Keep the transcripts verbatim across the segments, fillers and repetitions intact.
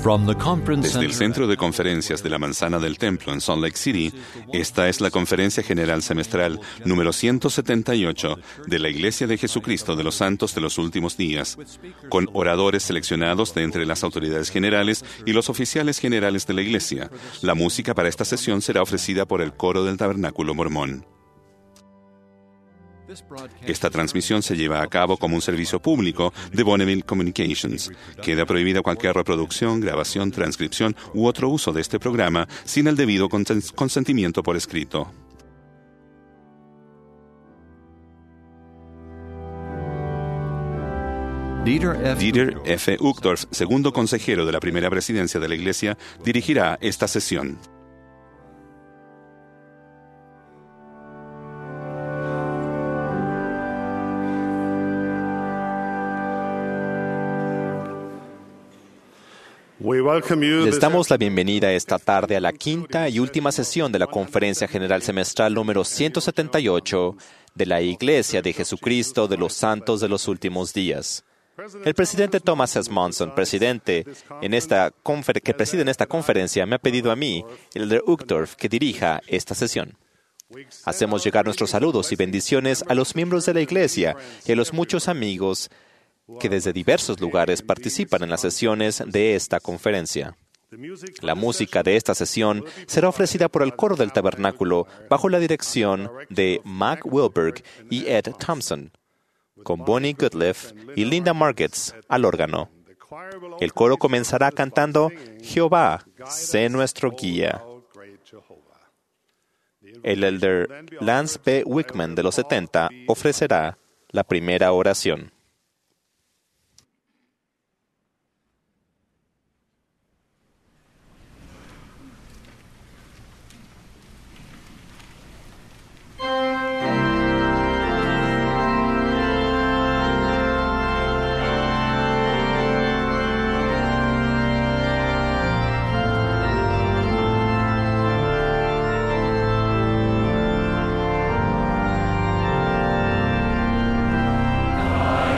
Desde el Centro de Conferencias de la Manzana del Templo en Salt Lake City, esta es la Conferencia General Semestral número ciento setenta y ocho de la Iglesia de Jesucristo de los Santos de los Últimos Días, con oradores seleccionados de entre las autoridades generales y los oficiales generales de la Iglesia. La música para esta sesión será ofrecida por el Coro del Tabernáculo Mormón. Esta transmisión se lleva a cabo como un servicio público de Bonneville Communications. Queda prohibida cualquier reproducción, grabación, transcripción u otro uso de este programa sin el debido consentimiento por escrito. Dieter F. Uchtdorf, segundo consejero de la primera presidencia de la Iglesia, dirigirá esta sesión. Les damos la bienvenida esta tarde a la quinta y última sesión de la Conferencia General Semestral número ciento setenta y ocho de la Iglesia de Jesucristo de los Santos de los Últimos Días. El presidente Thomas S. Monson, presidente en esta confer- que preside en esta conferencia, me ha pedido a mí, el elder Uchtdorf, que dirija esta sesión. Hacemos llegar nuestros saludos y bendiciones a los miembros de la Iglesia y a los muchos amigos que desde diversos lugares participan en las sesiones de esta conferencia. La música de esta sesión será ofrecida por el Coro del Tabernáculo bajo la dirección de Mac Wilberg y Ed Thompson, con Bonnie Goodliff y Linda Margetts al órgano. El coro comenzará cantando Jehová, sé nuestro guía. El elder Lance P. Wickman de los setenta ofrecerá la primera oración. I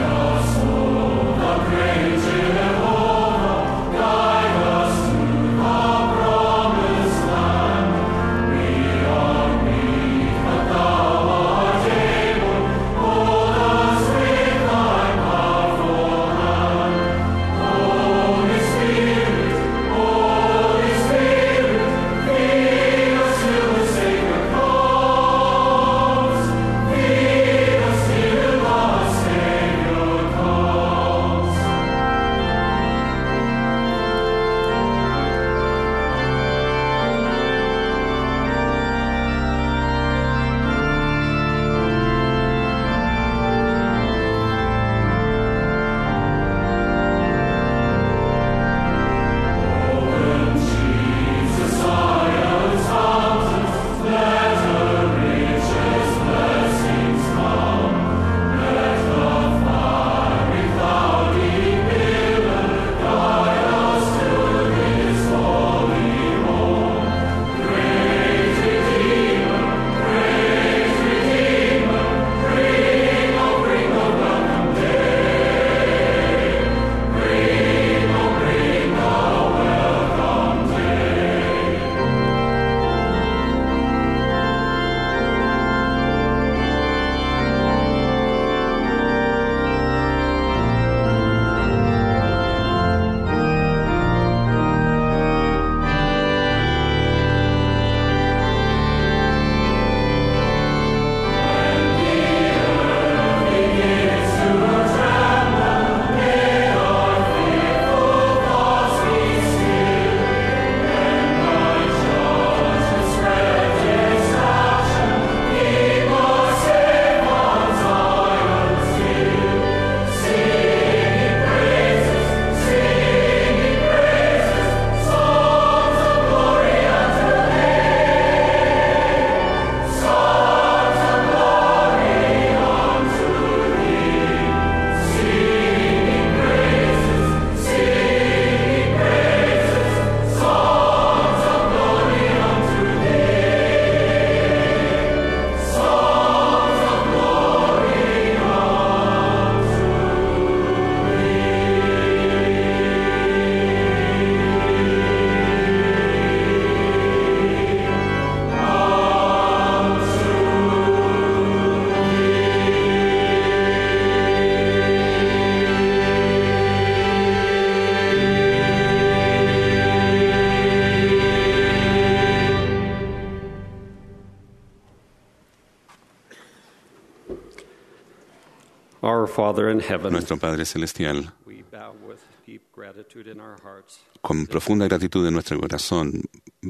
Our Father in heaven, Nuestro Padre Celestial, we bow with deep gratitude in our hearts. con profunda gratitud en nuestro corazón,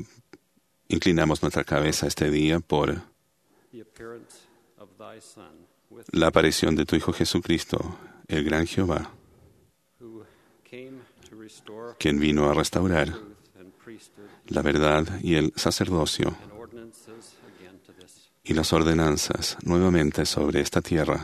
inclinamos nuestra cabeza este día por The appearance of thy Son, with la aparición de tu Hijo Jesucristo, el gran Jehová, who came to restore quien vino a restaurar truth and priesthood la verdad y el sacerdocio and ordinances again to this, y las ordenanzas nuevamente sobre esta tierra,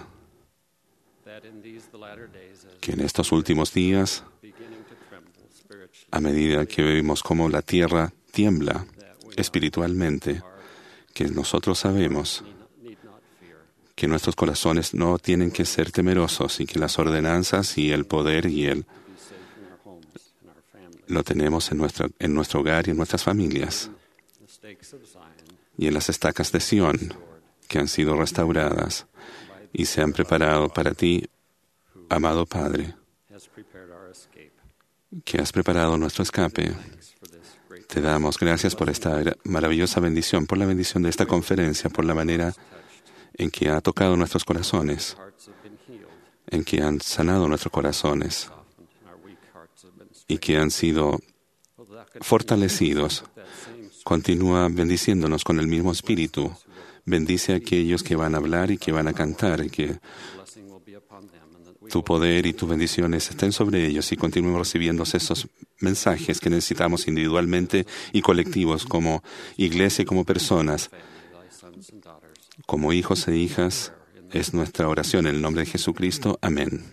that in these the latter days, as que en estos últimos días, beginning to tremble spiritually, a medida que vemos cómo la tierra tiembla espiritualmente, que nosotros sabemos need not, need not fear, que nuestros corazones no tienen que ser temerosos y que las ordenanzas y el poder y el be safe in our homes and our families. lo tenemos en nuestro, en nuestro hogar y en nuestras familias The stakes of Zion, y en las estacas de Sión que han sido restauradas y se han preparado para ti, amado Padre, has prepared our escape. que has preparado nuestro escape. Thanks for this great Te damos gracias por esta maravillosa bendición, por la bendición de esta conferencia, por la manera en que ha tocado nuestros corazones, hearts have been healed, en que han sanado nuestros corazones softened, and our weak hearts have been y que han sido Well, that could fortalecidos. that same sweet Continúa bendiciéndonos con el mismo espíritu. Bendice a aquellos que van a hablar y que van a cantar, y que blessing will be upon them, and that we tu will poder y tus bendiciones estén sobre ellos y continuemos recibiendo esos mensajes que necesitamos individualmente y colectivos como iglesia y como personas, family, thy sons and daughters. como hijos e hijas. Es nuestra oración en el nombre de Jesucristo. Amén.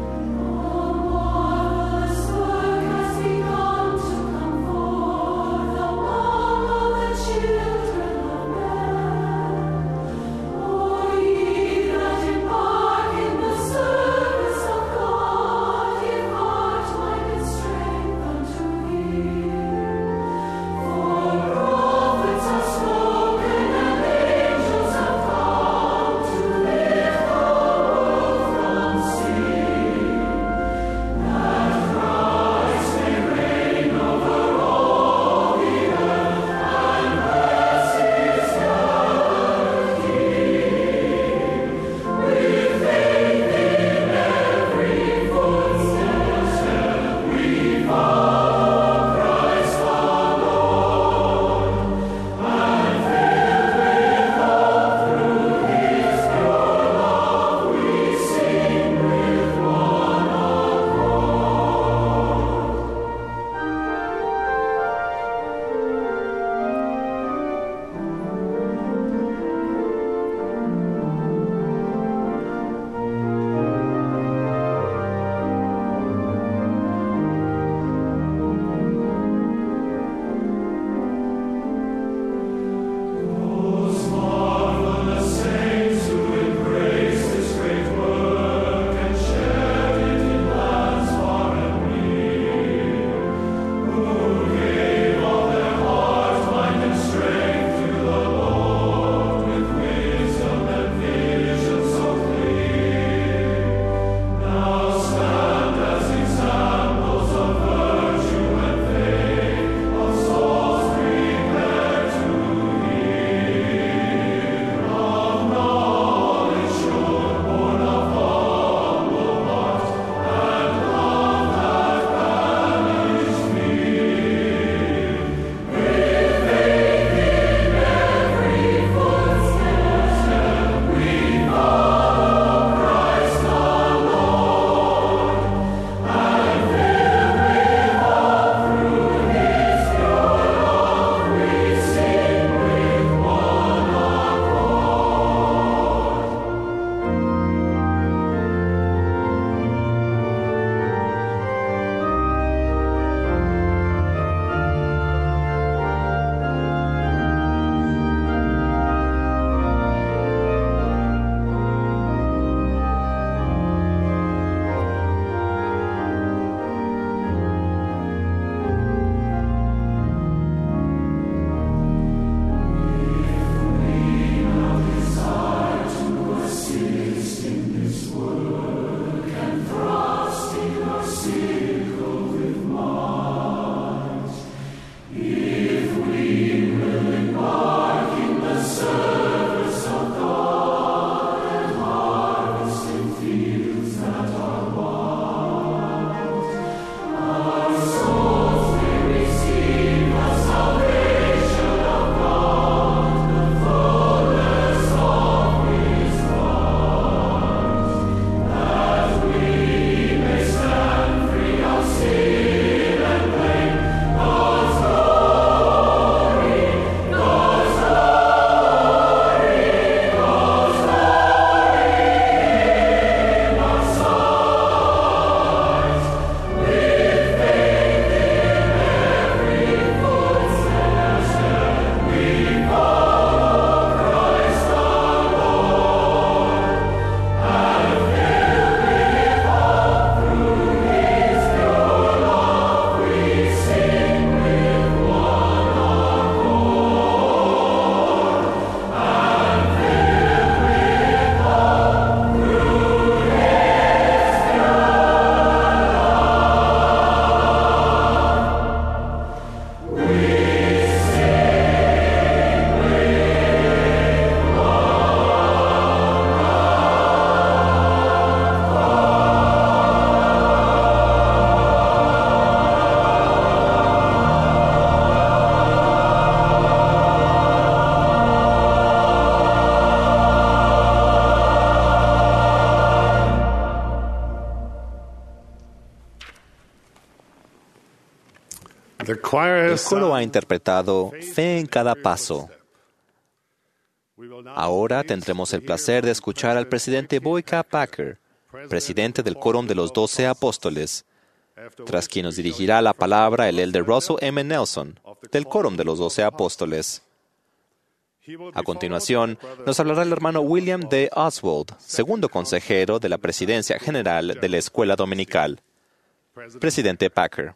Has begun to come forth. The choir El has coro sung ha interpretado Fe en cada paso. We will now Ahora tendremos el placer de escuchar al presidente Boyka Packer, presidente del Quórum de los Doce Apóstoles, tras quien nos dirigirá la palabra el elder Russell M. Nelson, del Quórum de los Doce Apóstoles. A continuación, nos hablará el hermano William D. Oswald, segundo consejero de la Presidencia General de la Escuela Dominical. Presidente Packer.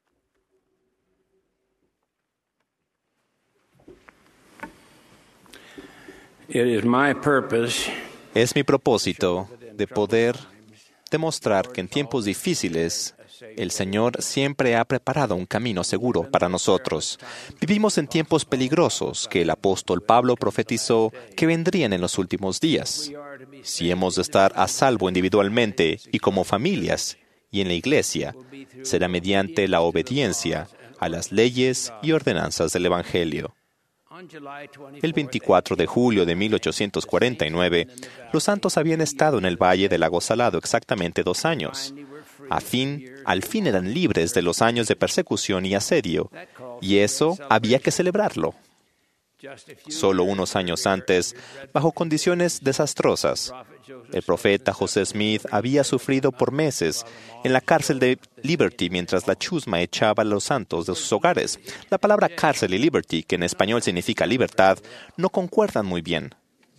It is my purpose Es mi propósito de poder demostrar que en tiempos difíciles el Señor siempre ha preparado un camino seguro para nosotros. Vivimos en tiempos peligrosos que el apóstol Pablo profetizó que vendrían en los últimos días. Si hemos de estar a salvo individualmente y como familias y en la iglesia, será mediante la obediencia a las leyes y ordenanzas del Evangelio. El veinticuatro de julio de mil ochocientos cuarenta y nueve, los santos habían estado en el Valle del Lago Salado exactamente dos años. A fin, al fin eran libres de los años de persecución y asedio, y eso había que celebrarlo. Solo unos años antes, bajo condiciones desastrosas, el profeta José Smith había sufrido por meses en la cárcel de Liberty mientras la chusma echaba a los santos de sus hogares. La palabra cárcel y Liberty, que en español significa libertad, no concuerdan muy bien.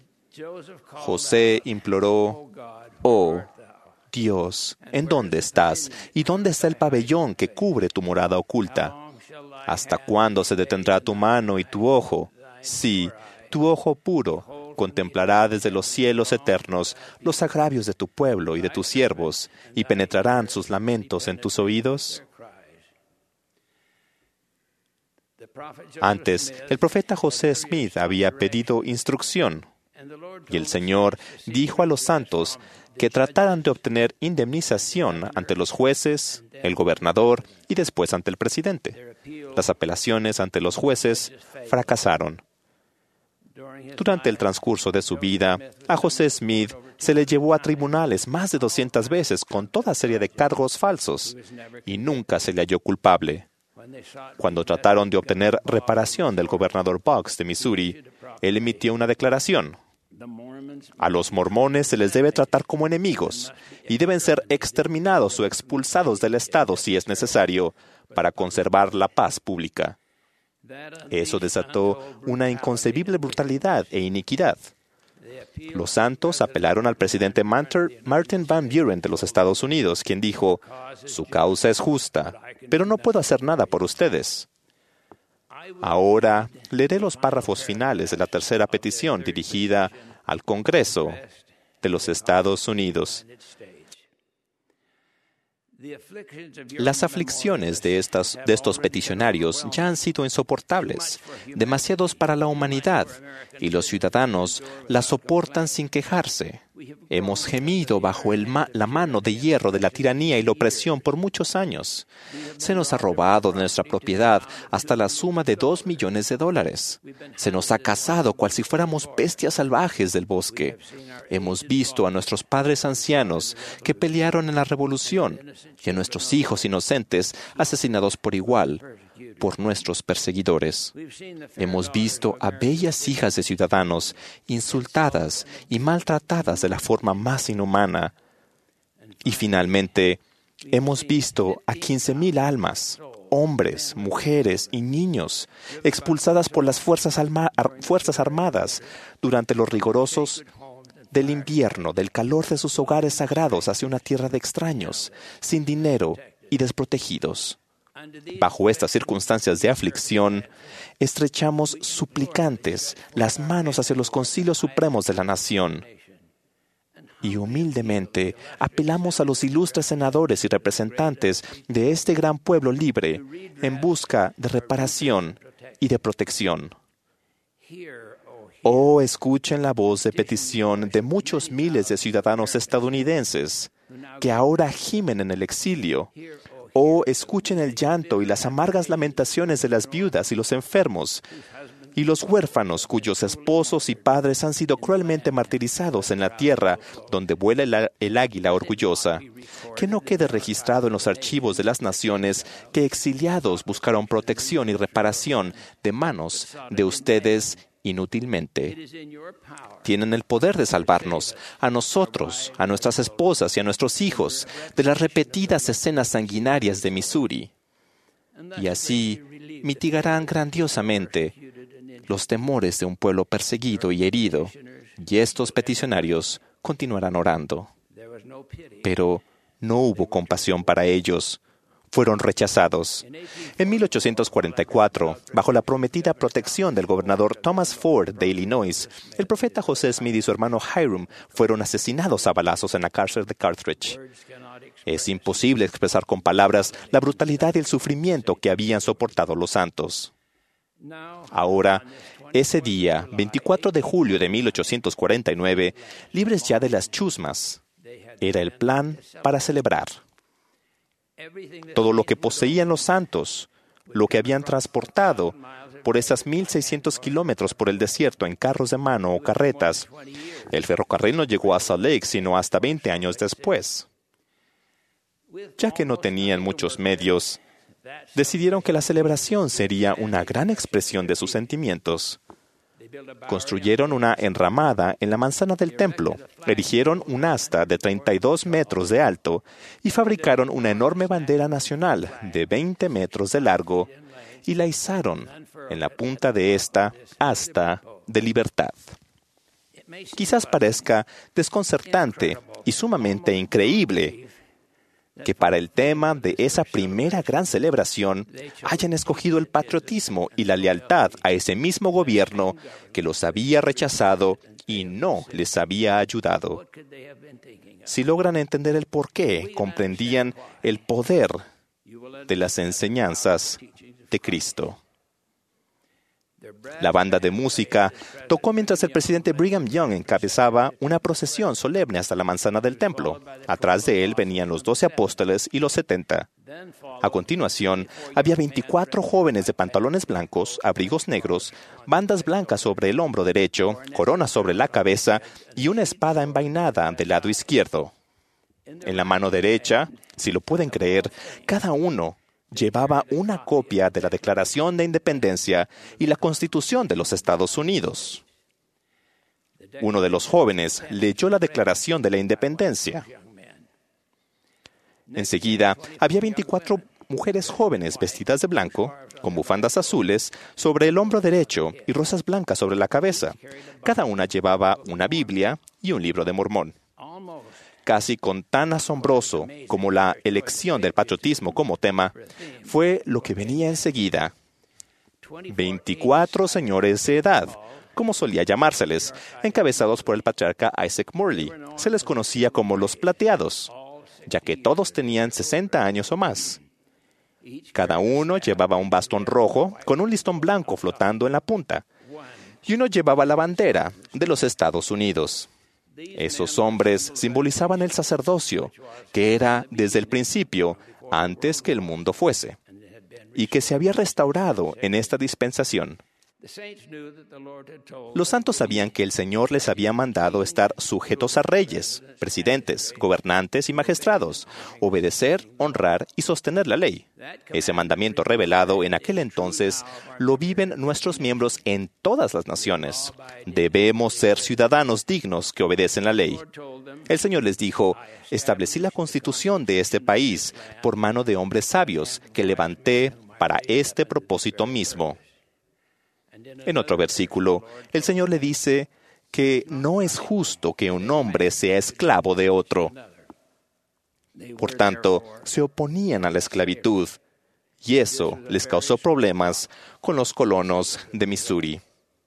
José imploró, «Oh, Dios, ¿en dónde estás? ¿Y dónde está el pabellón que cubre tu morada oculta? ¿Hasta cuándo se detendrá tu mano y tu ojo? Sí, tu ojo puro contemplará desde los cielos eternos los agravios de tu pueblo y de tus siervos, y penetrarán sus lamentos en tus oídos». Antes, el profeta José Smith había pedido instrucción, y el Señor dijo a los santos que trataran de obtener indemnización ante los jueces, el gobernador y después ante el presidente. Las apelaciones ante los jueces fracasaron. Durante el transcurso de su vida, a José Smith se le llevó a tribunales más de doscientas veces con toda serie de cargos falsos y nunca se le halló culpable. Cuando trataron de obtener reparación del gobernador Boggs de Missouri, él emitió una declaración. A los mormones se les debe tratar como enemigos y deben ser exterminados o expulsados del estado si es necesario para conservar la paz pública. Eso desató una inconcebible brutalidad e iniquidad. Los santos apelaron al presidente Martin Van Buren de los Estados Unidos, quien dijo, «Su causa es justa, pero no puedo hacer nada por ustedes». Ahora leeré los párrafos finales de la tercera petición dirigida al Congreso de los Estados Unidos. Las aflicciones de, estas, de estos peticionarios ya han sido insoportables, demasiados para la humanidad, y los ciudadanos las soportan sin quejarse. Hemos gemido bajo el ma- la mano de hierro de la tiranía y la opresión por muchos años. Se nos ha robado de nuestra propiedad hasta la suma de dos millones de dólares. Se nos ha cazado cual si fuéramos bestias salvajes del bosque. Hemos visto a nuestros padres ancianos que pelearon en la revolución y a nuestros hijos inocentes asesinados por igual por nuestros perseguidores. Hemos visto a bellas hijas de ciudadanos insultadas y maltratadas de la forma más inhumana. Y finalmente, hemos visto a quince mil almas, hombres, mujeres y niños, expulsadas por las fuerzas, alma- ar- fuerzas armadas durante los rigorosos del invierno, del calor de sus hogares sagrados hacia una tierra de extraños, sin dinero y desprotegidos. Bajo estas circunstancias de aflicción, estrechamos suplicantes las manos hacia los concilios supremos de la nación y humildemente apelamos a los ilustres senadores y representantes de este gran pueblo libre en busca de reparación y de protección. Oh, escuchen la voz de petición de muchos miles de ciudadanos estadounidenses que ahora gimen en el exilio. Oh, escuchen el llanto y las amargas lamentaciones de las viudas y los enfermos y los huérfanos cuyos esposos y padres han sido cruelmente martirizados en la tierra donde vuela el, el águila orgullosa. Que no quede registrado en los archivos de las naciones que exiliados buscaron protección y reparación de manos de ustedes inútilmente. Tienen el poder de salvarnos, a nosotros, a nuestras esposas y a nuestros hijos, de las repetidas escenas sanguinarias de Missouri. Y así mitigarán grandiosamente los temores de un pueblo perseguido y herido, y estos peticionarios continuarán orando. Pero no hubo compasión para ellos. Fueron rechazados. En mil ochocientos cuarenta y cuatro, bajo la prometida protección del gobernador Thomas Ford de Illinois, el profeta José Smith y su hermano Hiram fueron asesinados a balazos en la cárcel de Carthage. Es imposible expresar con palabras la brutalidad y el sufrimiento que habían soportado los santos. Ahora, ese día, veinticuatro de julio de mil ochocientos cuarenta y nueve, libres ya de las chusmas, era el plan para celebrar. Todo lo que poseían los santos, lo que habían transportado por esas mil seiscientos kilómetros por el desierto en carros de mano o carretas. El ferrocarril no llegó a Salt Lake sino hasta veinte años después. Ya que no tenían muchos medios, decidieron que la celebración sería una gran expresión de sus sentimientos. Construyeron una enramada en la manzana del templo, erigieron un asta de treinta y dos metros de alto y fabricaron una enorme bandera nacional de veinte metros de largo y la izaron en la punta de esta asta de libertad. Quizás parezca desconcertante y sumamente increíble que para el tema de esa primera gran celebración hayan escogido el patriotismo y la lealtad a ese mismo gobierno que los había rechazado y no les había ayudado. Si logran entender el porqué, comprendían el poder de las enseñanzas de Cristo. La banda de música tocó mientras el presidente Brigham Young encabezaba una procesión solemne hasta la manzana del templo. Atrás de él venían los doce apóstoles y los setenta. A continuación, había veinticuatro jóvenes de pantalones blancos, abrigos negros, bandas blancas sobre el hombro derecho, corona sobre la cabeza y una espada envainada del lado izquierdo. En la mano derecha, si lo pueden creer, cada uno llevaba una copia de la Declaración de Independencia y la Constitución de los Estados Unidos. Uno de los jóvenes leyó la Declaración de la Independencia. Enseguida, había veinticuatro mujeres jóvenes vestidas de blanco, con bufandas azules, sobre el hombro derecho y rosas blancas sobre la cabeza. Cada una llevaba una Biblia y un libro de Mormón. Casi con tan asombroso como la elección del patriotismo como tema, fue lo que venía enseguida. veinticuatro señores de edad, como solía llamárseles, encabezados por el patriarca Isaac Morley. Se les conocía como los plateados, ya que todos tenían sesenta años o más. Cada uno llevaba un bastón rojo con un listón blanco flotando en la punta, y uno llevaba la bandera de los Estados Unidos. Esos hombres simbolizaban el sacerdocio, que era desde el principio, antes que el mundo fuese, y que se había restaurado en esta dispensación. Los santos sabían que el Señor les había mandado estar sujetos a reyes, presidentes, gobernantes y magistrados, obedecer, honrar y sostener la ley. Ese mandamiento revelado en aquel entonces lo viven nuestros miembros en todas las naciones. Debemos ser ciudadanos dignos que obedecen la ley. El Señor les dijo: establecí la constitución de este país por mano de hombres sabios que levanté para este propósito mismo. En otro versículo, el Señor le dice que no es justo que un hombre sea esclavo de otro. Por tanto, se oponían a la esclavitud, y eso les causó problemas con los colonos de Missouri.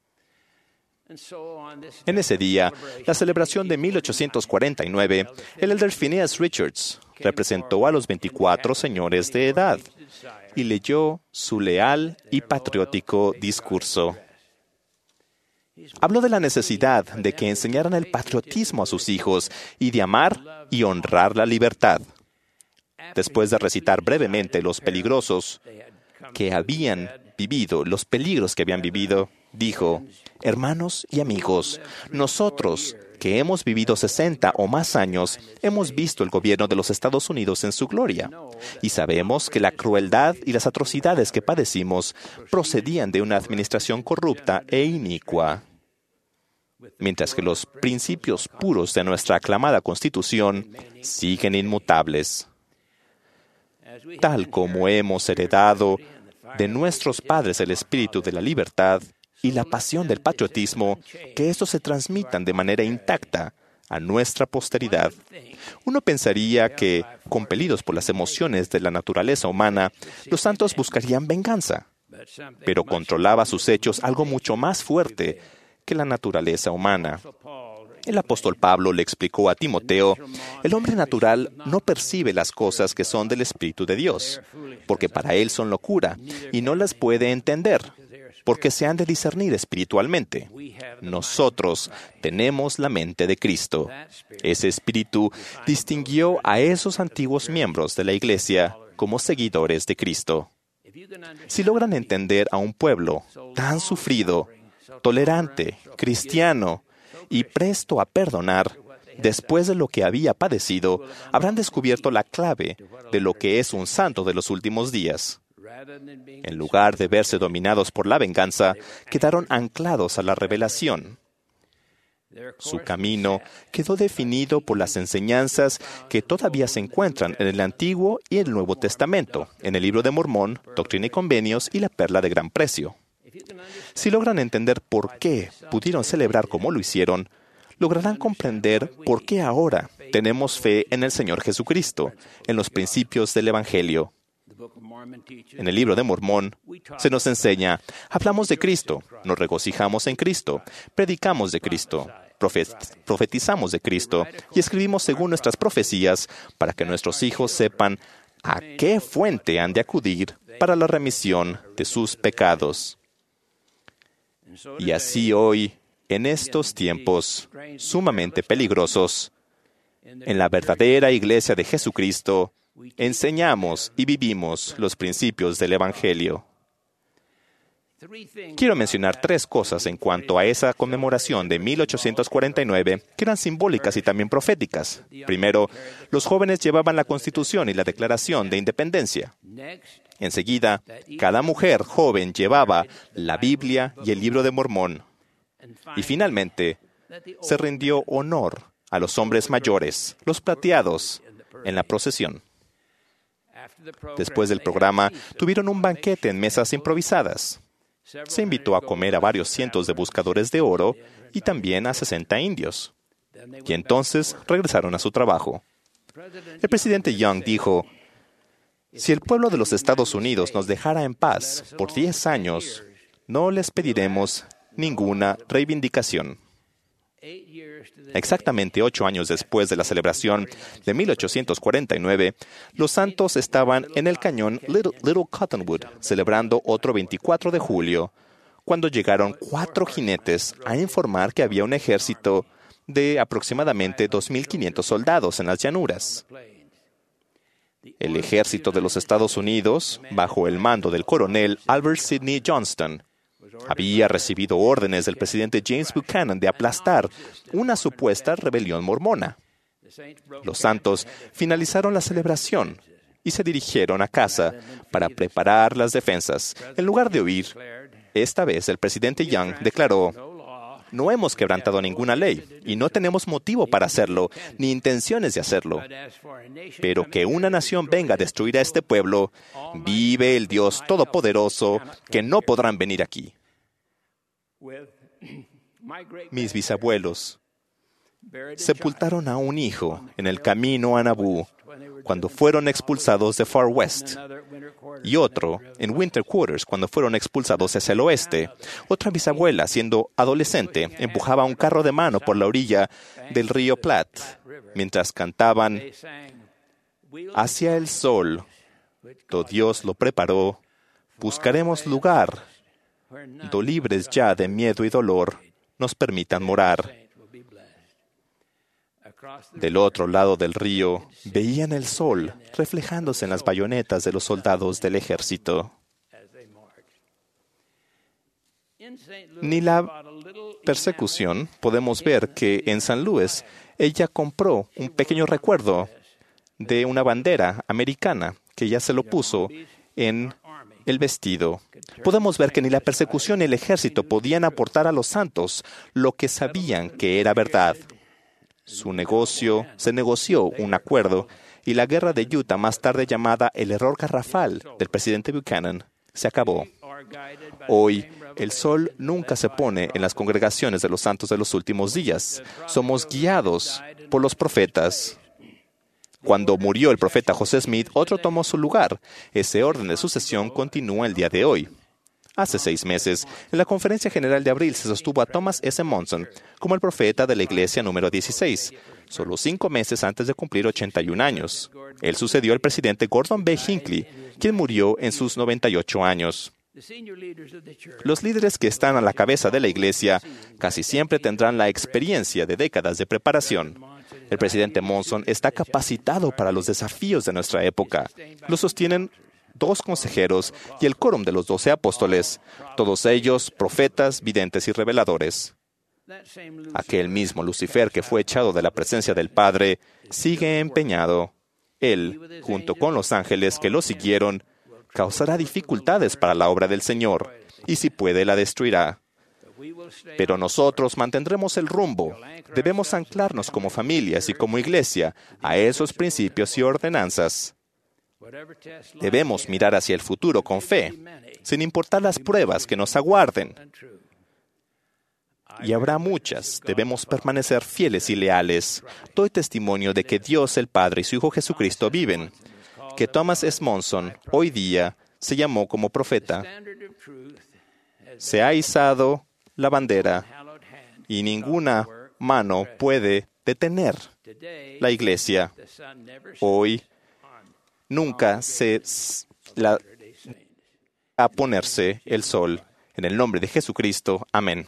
En ese día, la celebración de mil ochocientos cuarenta y nueve, el elder Phineas Richards representó a los veinticuatro señores de edad y leyó su leal y patriótico discurso. Habló de la necesidad de que enseñaran el patriotismo a sus hijos y de amar y honrar la libertad. Después de recitar brevemente los peligrosos que habían vivido, los peligros que habían vivido, dijo: «Hermanos y amigos, nosotros que hemos vivido sesenta o más años, hemos visto el gobierno de los Estados Unidos en su gloria, y sabemos que la crueldad y las atrocidades que padecimos procedían de una administración corrupta e inicua, mientras que los principios puros de nuestra aclamada Constitución siguen inmutables. Tal como hemos heredado de nuestros padres el espíritu de la libertad y la pasión del patriotismo, que estos se transmitan de manera intacta a nuestra posteridad. Uno pensaría que, compelidos por las emociones de la naturaleza humana, los santos buscarían venganza, pero controlaba sus hechos algo mucho más fuerte que la naturaleza humana. El apóstol Pablo le explicó a Timoteo: el hombre natural no percibe las cosas que son del Espíritu de Dios, porque para él son locura, y no las puede entender, porque se han de discernir espiritualmente. Nosotros tenemos la mente de Cristo. Ese espíritu distinguió a esos antiguos miembros de la Iglesia como seguidores de Cristo. Si logran entender a un pueblo tan sufrido, tolerante, cristiano y presto a perdonar, después de lo que había padecido, habrán descubierto la clave de lo que es un santo de los últimos días. En lugar de verse dominados por la venganza, quedaron anclados a la revelación. Su camino quedó definido por las enseñanzas que todavía se encuentran en el Antiguo y el Nuevo Testamento, en el Libro de Mormón, Doctrina y Convenios y la Perla de Gran Precio. Si logran entender por qué pudieron celebrar como lo hicieron, lograrán comprender por qué ahora tenemos fe en el Señor Jesucristo, en los principios del Evangelio. En el Libro de Mormón se nos enseña: hablamos de Cristo, nos regocijamos en Cristo, predicamos de Cristo, profetizamos de Cristo y escribimos según nuestras profecías para que nuestros hijos sepan a qué fuente han de acudir para la remisión de sus pecados. Y así hoy, en estos tiempos sumamente peligrosos, en la verdadera Iglesia de Jesucristo, enseñamos y vivimos los principios del Evangelio. Quiero mencionar tres cosas en cuanto a esa conmemoración de mil ochocientos cuarenta y nueve que eran simbólicas y también proféticas. Primero, los jóvenes llevaban la Constitución y la Declaración de Independencia. Enseguida, cada mujer joven llevaba la Biblia y el Libro de Mormón. Y finalmente, se rindió honor a los hombres mayores, los plateados, en la procesión. Después del programa, tuvieron un banquete en mesas improvisadas. Se invitó a comer a varios cientos de buscadores de oro y también a sesenta indios. Y entonces regresaron a su trabajo. El presidente Young dijo: si el pueblo de los Estados Unidos nos dejara en paz por diez años, no les pediremos ninguna reivindicación. Exactamente ocho años después de la celebración de mil ochocientos cuarenta y nueve, los santos estaban en el cañón Little, Little Cottonwood, celebrando otro veinticuatro de julio, cuando llegaron cuatro jinetes a informar que había un ejército de aproximadamente dos mil quinientos soldados en las llanuras. El ejército de los Estados Unidos, bajo el mando del coronel Albert Sidney Johnston, había recibido órdenes del presidente James Buchanan de aplastar una supuesta rebelión mormona. Los santos finalizaron la celebración y se dirigieron a casa para preparar las defensas. En lugar de huir, esta vez el presidente Young declaró: no hemos quebrantado ninguna ley y no tenemos motivo para hacerlo, ni intenciones de hacerlo. Pero que una nación venga a destruir a este pueblo, vive el Dios Todopoderoso, que no podrán venir aquí. Mis bisabuelos sepultaron a un hijo en el camino a Naboo cuando fueron expulsados de Far West, y otro en Winter Quarters cuando fueron expulsados hacia el oeste. Otra bisabuela, siendo adolescente, empujaba un carro de mano por la orilla del río Platte mientras cantaban: hacia el sol, do Dios lo preparó, buscaremos lugar, do libres ya de miedo y dolor, nos permitan morar. Del otro lado del río, veían el sol reflejándose en las bayonetas de los soldados del ejército. ni la persecución. Podemos ver que en San Luis ella compró un pequeño recuerdo de una bandera americana que ya se lo puso en el vestido. Podemos ver que ni la persecución ni el ejército podían aportar a los santos lo que sabían que era verdad. Su negocio, se negoció un acuerdo y la guerra de Utah, más tarde llamada el error garrafal del presidente Buchanan, se acabó. Hoy, el sol nunca se pone en las congregaciones de los santos de los últimos días. Somos guiados por los profetas. Cuando murió el profeta José Smith, otro tomó su lugar. Ese orden de sucesión continúa el día de hoy. Hace seis meses, en la Conferencia General de abril se sostuvo a Thomas S. Monson como el profeta de la Iglesia número dieciséis, solo cinco meses antes de cumplir ochenta y un años. Él sucedió al presidente Gordon B. Hinckley, quien murió en sus noventa y ocho años. Los líderes que están a la cabeza de la Iglesia casi siempre tendrán la experiencia de décadas de preparación. El presidente Monson está capacitado para los desafíos de nuestra época. Lo sostienen dos consejeros y el quórum de los doce apóstoles, todos ellos profetas, videntes y reveladores. Aquel mismo Lucifer que fue echado de la presencia del Padre sigue empeñado. Él, junto con los ángeles que lo siguieron, causará dificultades para la obra del Señor, y si puede la destruirá. Pero nosotros mantendremos el rumbo. Debemos anclarnos como familias y como iglesia a esos principios y ordenanzas. Debemos mirar hacia el futuro con fe, sin importar las pruebas que nos aguarden. Y habrá muchas. Debemos permanecer fieles y leales. Doy testimonio de que Dios el Padre y su Hijo Jesucristo viven. Que Thomas S. Monson hoy día se llamó como profeta. Se ha izado la bandera y ninguna mano puede detener la iglesia. Hoy nunca se la, a ponerse el sol. En el nombre de Jesucristo. Amén.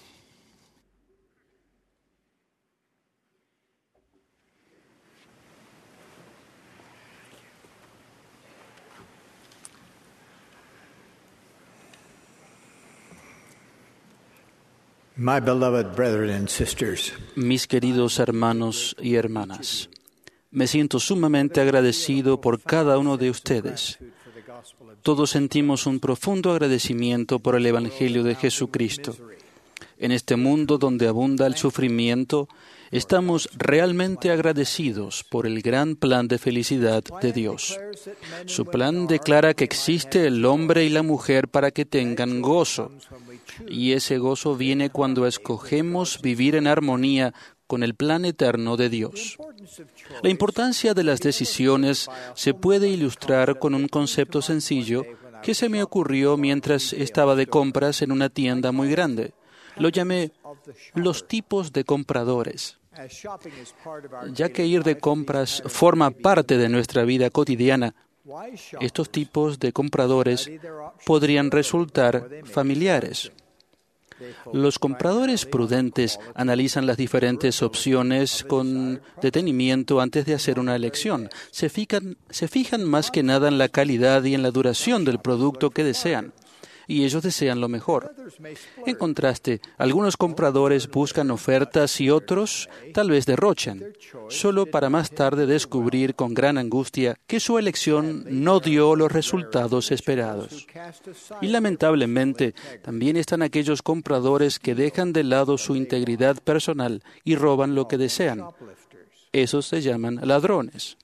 My beloved brethren and sisters, Mis queridos hermanos y hermanas, me siento sumamente agradecido por cada uno de ustedes. Todos sentimos un profundo agradecimiento por el Evangelio de Jesucristo. En este mundo donde abunda el sufrimiento, estamos realmente agradecidos por el gran plan de felicidad de Dios. Su plan declara que existe el hombre y la mujer para que tengan gozo. Y ese gozo viene cuando escogemos vivir en armonía con el plan eterno de Dios. La importancia de las decisiones se puede ilustrar con un concepto sencillo que se me ocurrió mientras estaba de compras en una tienda muy grande. Lo llamé los tipos de compradores. Ya que ir de compras forma parte de nuestra vida cotidiana, estos tipos de compradores podrían resultar familiares. Los compradores prudentes analizan las diferentes opciones con detenimiento antes de hacer una elección. Se fijan, se fijan más que nada en la calidad y en la duración del producto que desean. Y ellos desean lo mejor. En contraste, algunos compradores buscan ofertas y otros tal vez derrochan, solo para más tarde descubrir con gran angustia que su elección no dio los resultados esperados. Y lamentablemente, también están aquellos compradores que dejan de lado su integridad personal y roban lo que desean. Esos se llaman ladrones.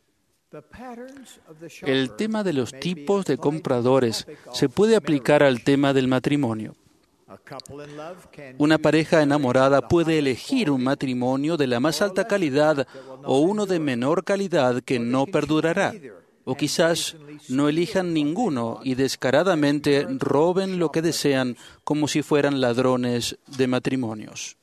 El tema de los tipos de compradores se puede aplicar al tema del matrimonio. Una pareja enamorada puede elegir un matrimonio de la más alta calidad o uno de menor calidad que no perdurará. O quizás no elijan ninguno y descaradamente roben lo que desean como si fueran ladrones de matrimonios.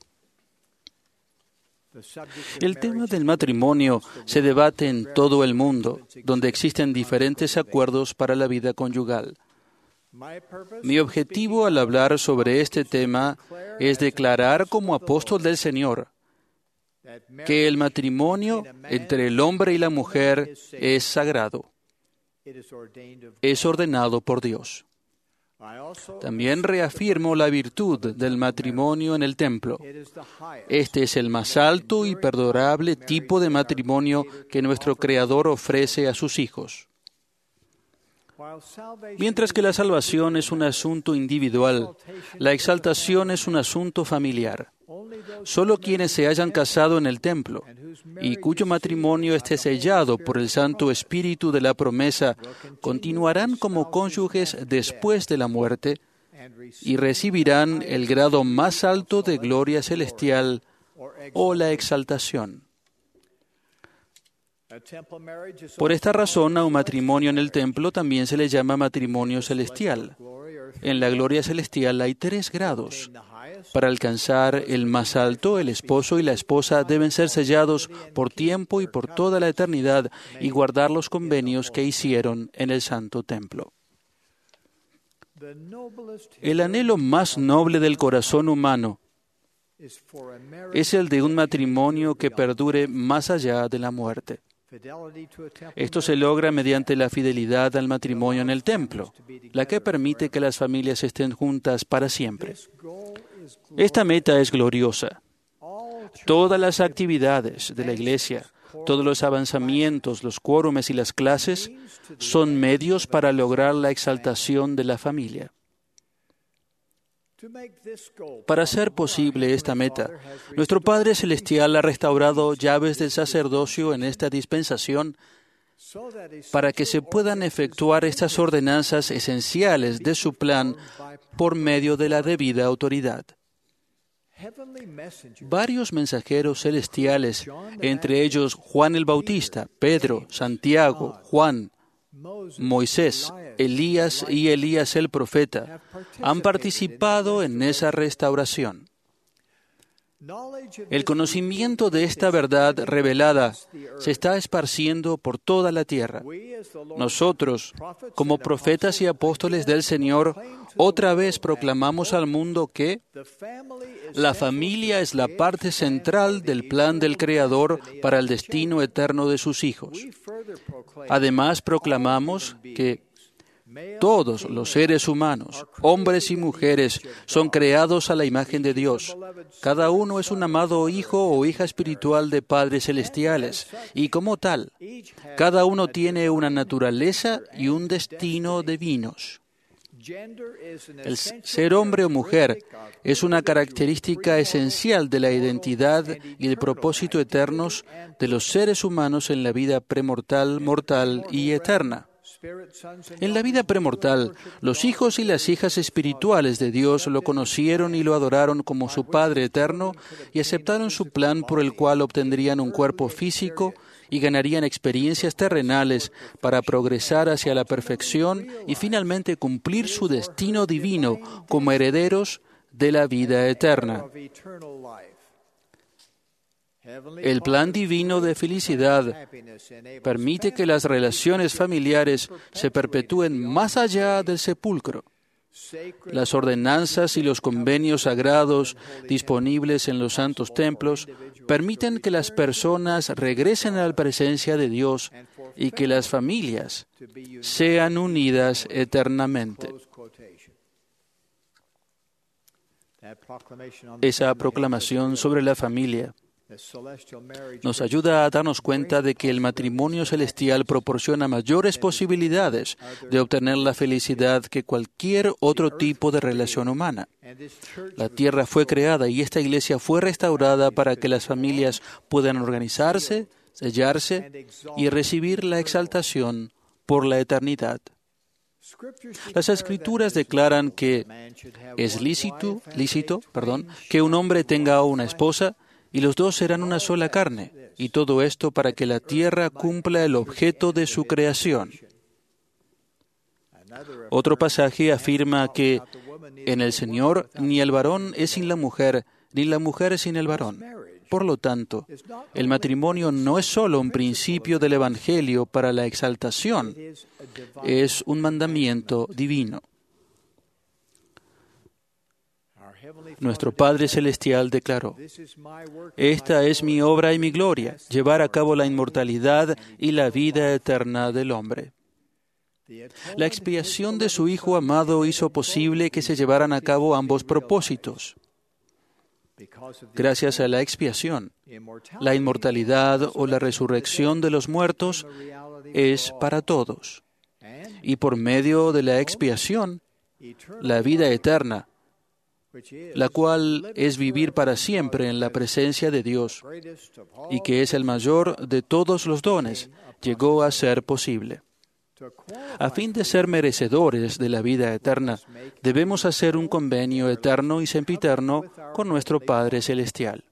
El tema del matrimonio se debate en todo el mundo, donde existen diferentes acuerdos para la vida conyugal. Mi objetivo al hablar sobre este tema es declarar como apóstol del Señor que el matrimonio entre el hombre y la mujer es sagrado, es ordenado por Dios. También reafirmo la virtud del matrimonio en el templo. Este es el más alto y perdurable tipo de matrimonio que nuestro Creador ofrece a sus hijos. Mientras que la salvación es un asunto individual, la exaltación es un asunto familiar. Solo quienes se hayan casado en el templo y cuyo matrimonio esté sellado por el Santo Espíritu de la promesa continuarán como cónyuges después de la muerte y recibirán el grado más alto de gloria celestial o la exaltación. Por esta razón, a un matrimonio en el templo también se le llama matrimonio celestial. En la gloria celestial hay tres grados. Para alcanzar el más alto, el esposo y la esposa deben ser sellados por tiempo y por toda la eternidad y guardar los convenios que hicieron en el santo templo. El anhelo más noble del corazón humano es el de un matrimonio que perdure más allá de la muerte. Esto se logra mediante la fidelidad al matrimonio en el templo, la que permite que las familias estén juntas para siempre. Esta meta es gloriosa. Todas las actividades de la Iglesia, todos los avanzamientos, los quórumes y las clases son medios para lograr la exaltación de la familia. Para hacer posible esta meta, nuestro Padre Celestial ha restaurado llaves del sacerdocio en esta dispensación para que se puedan efectuar estas ordenanzas esenciales de su plan por medio de la debida autoridad. Varios mensajeros celestiales, entre ellos Juan el Bautista, Pedro, Santiago, Juan, Moisés, Elías y Elías el profeta, han participado en esa restauración. El conocimiento de esta verdad revelada se está esparciendo por toda la tierra. Nosotros, como profetas y apóstoles del Señor, otra vez proclamamos al mundo que la familia es la parte central del plan del Creador para el destino eterno de sus hijos. Además, proclamamos que todos los seres humanos, hombres y mujeres, son creados a la imagen de Dios. Cada uno es un amado hijo o hija espiritual de padres celestiales, y como tal, cada uno tiene una naturaleza y un destino divinos. El ser hombre o mujer es una característica esencial de la identidad y el propósito eternos de los seres humanos en la vida premortal, mortal y eterna. En la vida premortal, los hijos y las hijas espirituales de Dios lo conocieron y lo adoraron como su Padre eterno y aceptaron su plan por el cual obtendrían un cuerpo físico y ganarían experiencias terrenales para progresar hacia la perfección y finalmente cumplir su destino divino como herederos de la vida eterna. El plan divino de felicidad permite que las relaciones familiares se perpetúen más allá del sepulcro. Las ordenanzas y los convenios sagrados disponibles en los santos templos permiten que las personas regresen a la presencia de Dios y que las familias sean unidas eternamente. Esa proclamación sobre la familia nos ayuda a darnos cuenta de que el matrimonio celestial proporciona mayores posibilidades de obtener la felicidad que cualquier otro tipo de relación humana. La tierra fue creada y esta iglesia fue restaurada para que las familias puedan organizarse, sellarse y recibir la exaltación por la eternidad. Las Escrituras declaran que es lícito, lícito, perdón, que un hombre tenga una esposa y los dos serán una sola carne, y todo esto para que la tierra cumpla el objeto de su creación. Otro pasaje afirma que en el Señor ni el varón es sin la mujer, ni la mujer es sin el varón. Por lo tanto, el matrimonio no es solo un principio del Evangelio para la exaltación, es un mandamiento divino. Nuestro Padre Celestial declaró: «Esta es mi obra y mi gloria, llevar a cabo la inmortalidad y la vida eterna del hombre». La expiación de su Hijo amado hizo posible que se llevaran a cabo ambos propósitos. Gracias a la expiación, la inmortalidad o la resurrección de los muertos es para todos. Y por medio de la expiación, la vida eterna, la cual es vivir para siempre en la presencia de Dios, y que es el mayor de todos los dones, llegó a ser posible. A fin de ser merecedores de la vida eterna, debemos hacer un convenio eterno y sempiterno con nuestro Padre Celestial.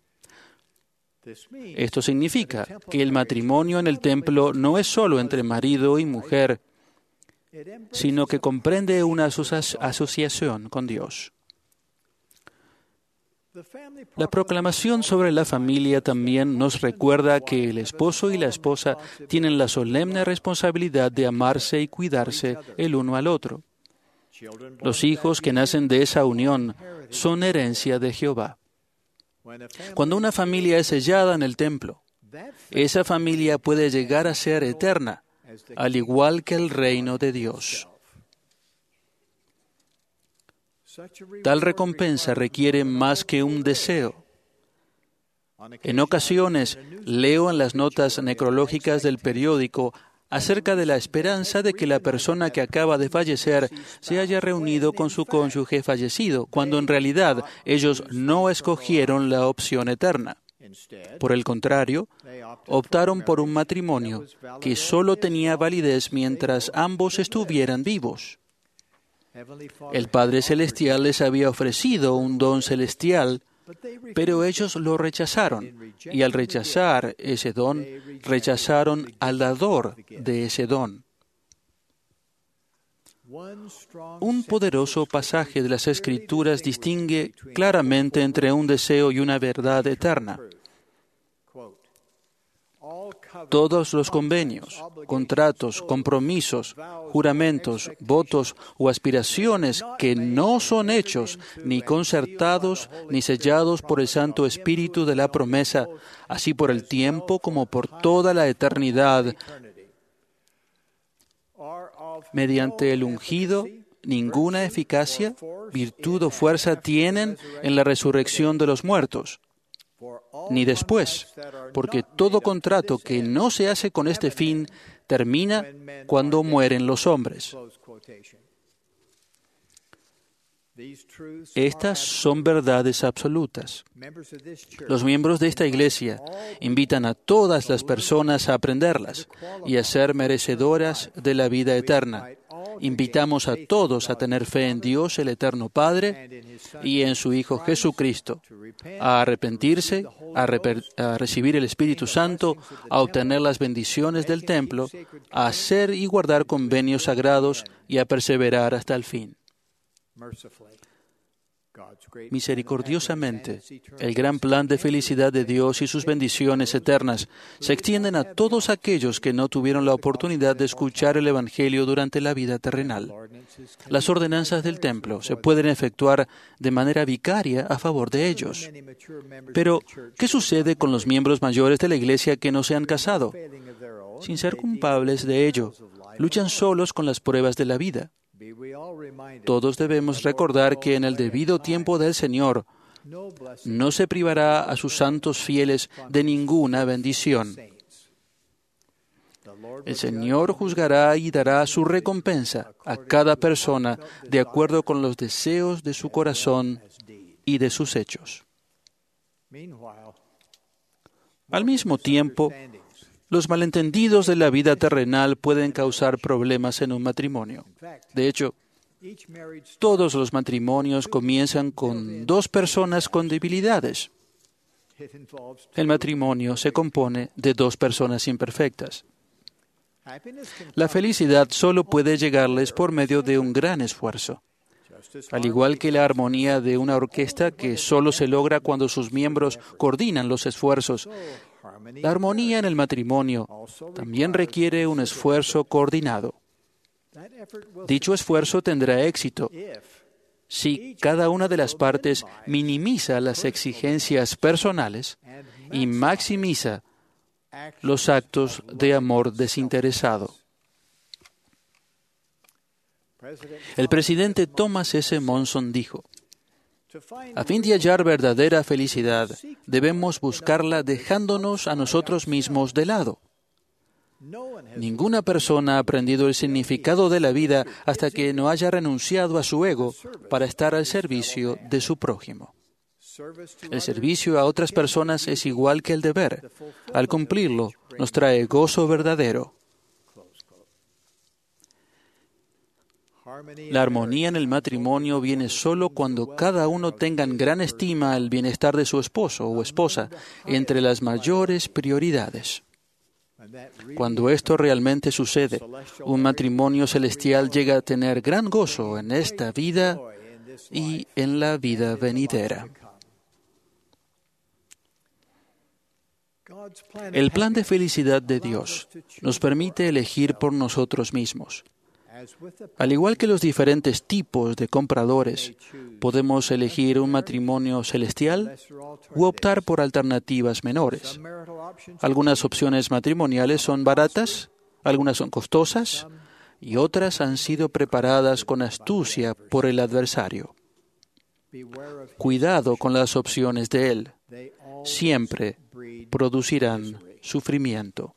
Esto significa que el matrimonio en el templo no es solo entre marido y mujer, sino que comprende una asocia- asociación con Dios. La proclamación sobre la familia también nos recuerda que el esposo y la esposa tienen la solemne responsabilidad de amarse y cuidarse el uno al otro. Los hijos que nacen de esa unión son herencia de Jehová. Cuando una familia es sellada en el templo, esa familia puede llegar a ser eterna, al igual que el reino de Dios. Tal recompensa requiere más que un deseo. En ocasiones, leo en las notas necrológicas del periódico acerca de la esperanza de que la persona que acaba de fallecer se haya reunido con su cónyuge fallecido, cuando en realidad ellos no escogieron la opción eterna. Por el contrario, optaron por un matrimonio que solo tenía validez mientras ambos estuvieran vivos. El Padre Celestial les había ofrecido un don celestial, pero ellos lo rechazaron, y al rechazar ese don, rechazaron al dador de ese don. Un poderoso pasaje de las Escrituras distingue claramente entre un deseo y una verdad eterna. Todos los convenios, contratos, compromisos, juramentos, votos o aspiraciones que no son hechos, ni concertados, ni sellados por el Santo Espíritu de la promesa, así por el tiempo como por toda la eternidad, mediante el ungido, ninguna eficacia, virtud o fuerza tienen en la resurrección de los muertos, ni después, porque todo contrato que no se hace con este fin termina cuando mueren los hombres. Estas son verdades absolutas. Los miembros de esta iglesia invitan a todas las personas a aprenderlas y a ser merecedoras de la vida eterna. Invitamos a todos a tener fe en Dios, el Eterno Padre, y en su Hijo Jesucristo, a arrepentirse, a, reper- a recibir el Espíritu Santo, a obtener las bendiciones del templo, a hacer y guardar convenios sagrados y a perseverar hasta el fin. Misericordiosamente, el gran plan de felicidad de Dios y sus bendiciones eternas se extienden a todos aquellos que no tuvieron la oportunidad de escuchar el Evangelio durante la vida terrenal. Las ordenanzas del templo se pueden efectuar de manera vicaria a favor de ellos. Pero, ¿qué sucede con los miembros mayores de la Iglesia que no se han casado? Sin ser culpables de ello, luchan solos con las pruebas de la vida. Todos debemos recordar que en el debido tiempo del Señor no se privará a sus santos fieles de ninguna bendición. El Señor juzgará y dará su recompensa a cada persona de acuerdo con los deseos de su corazón y de sus hechos. Al mismo tiempo, los malentendidos de la vida terrenal pueden causar problemas en un matrimonio. De hecho, todos los matrimonios comienzan con dos personas con debilidades. El matrimonio se compone de dos personas imperfectas. La felicidad solo puede llegarles por medio de un gran esfuerzo. Al igual que la armonía de una orquesta que solo se logra cuando sus miembros coordinan los esfuerzos, la armonía en el matrimonio también requiere un esfuerzo coordinado. Dicho esfuerzo tendrá éxito si cada una de las partes minimiza las exigencias personales y maximiza los actos de amor desinteresado. El presidente Thomas S. Monson dijo: a fin de hallar verdadera felicidad, debemos buscarla dejándonos a nosotros mismos de lado. Ninguna persona ha aprendido el significado de la vida hasta que no haya renunciado a su ego para estar al servicio de su prójimo. El servicio a otras personas es igual que el deber. Al cumplirlo, nos trae gozo verdadero. La armonía en el matrimonio viene solo cuando cada uno tenga en gran estima el bienestar de su esposo o esposa entre las mayores prioridades. Cuando esto realmente sucede, un matrimonio celestial llega a tener gran gozo en esta vida y en la vida venidera. El plan de felicidad de Dios nos permite elegir por nosotros mismos. Al igual que los diferentes tipos de compradores, podemos elegir un matrimonio celestial u optar por alternativas menores. Algunas opciones matrimoniales son baratas, algunas son costosas y otras han sido preparadas con astucia por el adversario. Cuidado con las opciones de él. Siempre producirán sufrimiento.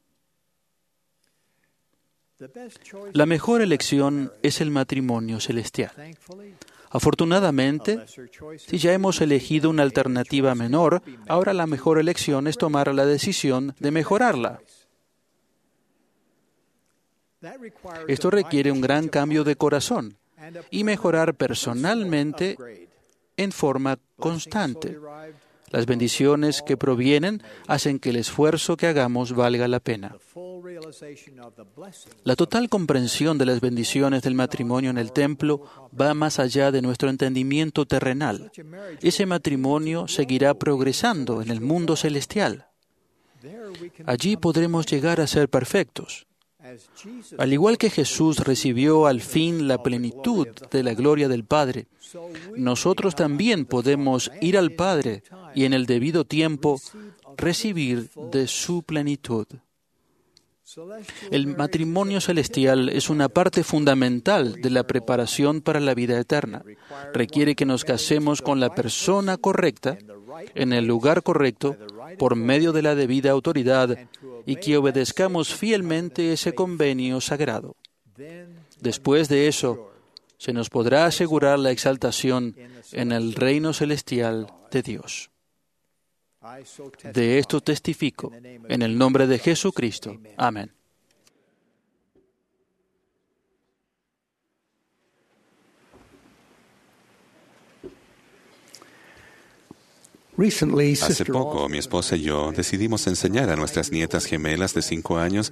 La mejor elección es el matrimonio celestial. Afortunadamente, si ya hemos elegido una alternativa menor, ahora la mejor elección es tomar la decisión de mejorarla. Esto requiere un gran cambio de corazón y mejorar personalmente en forma constante. Las bendiciones que provienen hacen que el esfuerzo que hagamos valga la pena. La total comprensión de las bendiciones del matrimonio en el templo va más allá de nuestro entendimiento terrenal. Ese matrimonio seguirá progresando en el mundo celestial. Allí podremos llegar a ser perfectos. Al igual que Jesús recibió al fin la plenitud de la gloria del Padre, nosotros también podemos ir al Padre y en el debido tiempo recibir de su plenitud. El matrimonio celestial es una parte fundamental de la preparación para la vida eterna. Requiere que nos casemos con la persona correcta, en el lugar correcto, por medio de la debida autoridad, y que obedezcamos fielmente ese convenio sagrado. Después de eso, se nos podrá asegurar la exaltación en el reino celestial de Dios. De esto testifico, en el nombre de Jesucristo. Amén. Hace poco, mi esposa y yo decidimos enseñar a nuestras nietas gemelas de cinco años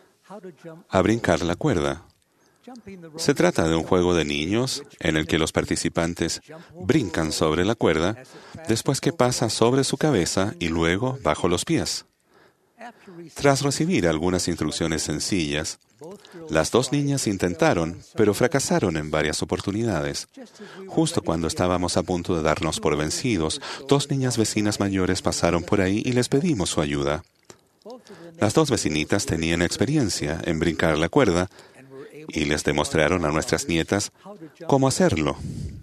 a brincar la cuerda. Se trata de un juego de niños en el que los participantes brincan sobre la cuerda, después que pasa sobre su cabeza y luego bajo los pies. Tras recibir algunas instrucciones sencillas, las dos niñas intentaron, pero fracasaron en varias oportunidades. Justo cuando estábamos a punto de darnos por vencidos, dos niñas vecinas mayores pasaron por ahí y les pedimos su ayuda. Las dos vecinitas tenían experiencia en brincar la cuerda y les demostraron a nuestras nietas cómo hacerlo.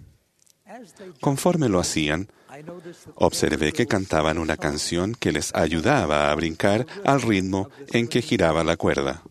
Conforme lo hacían, observé que cantaban una canción que les ayudaba a brincar al ritmo en que giraba la cuerda.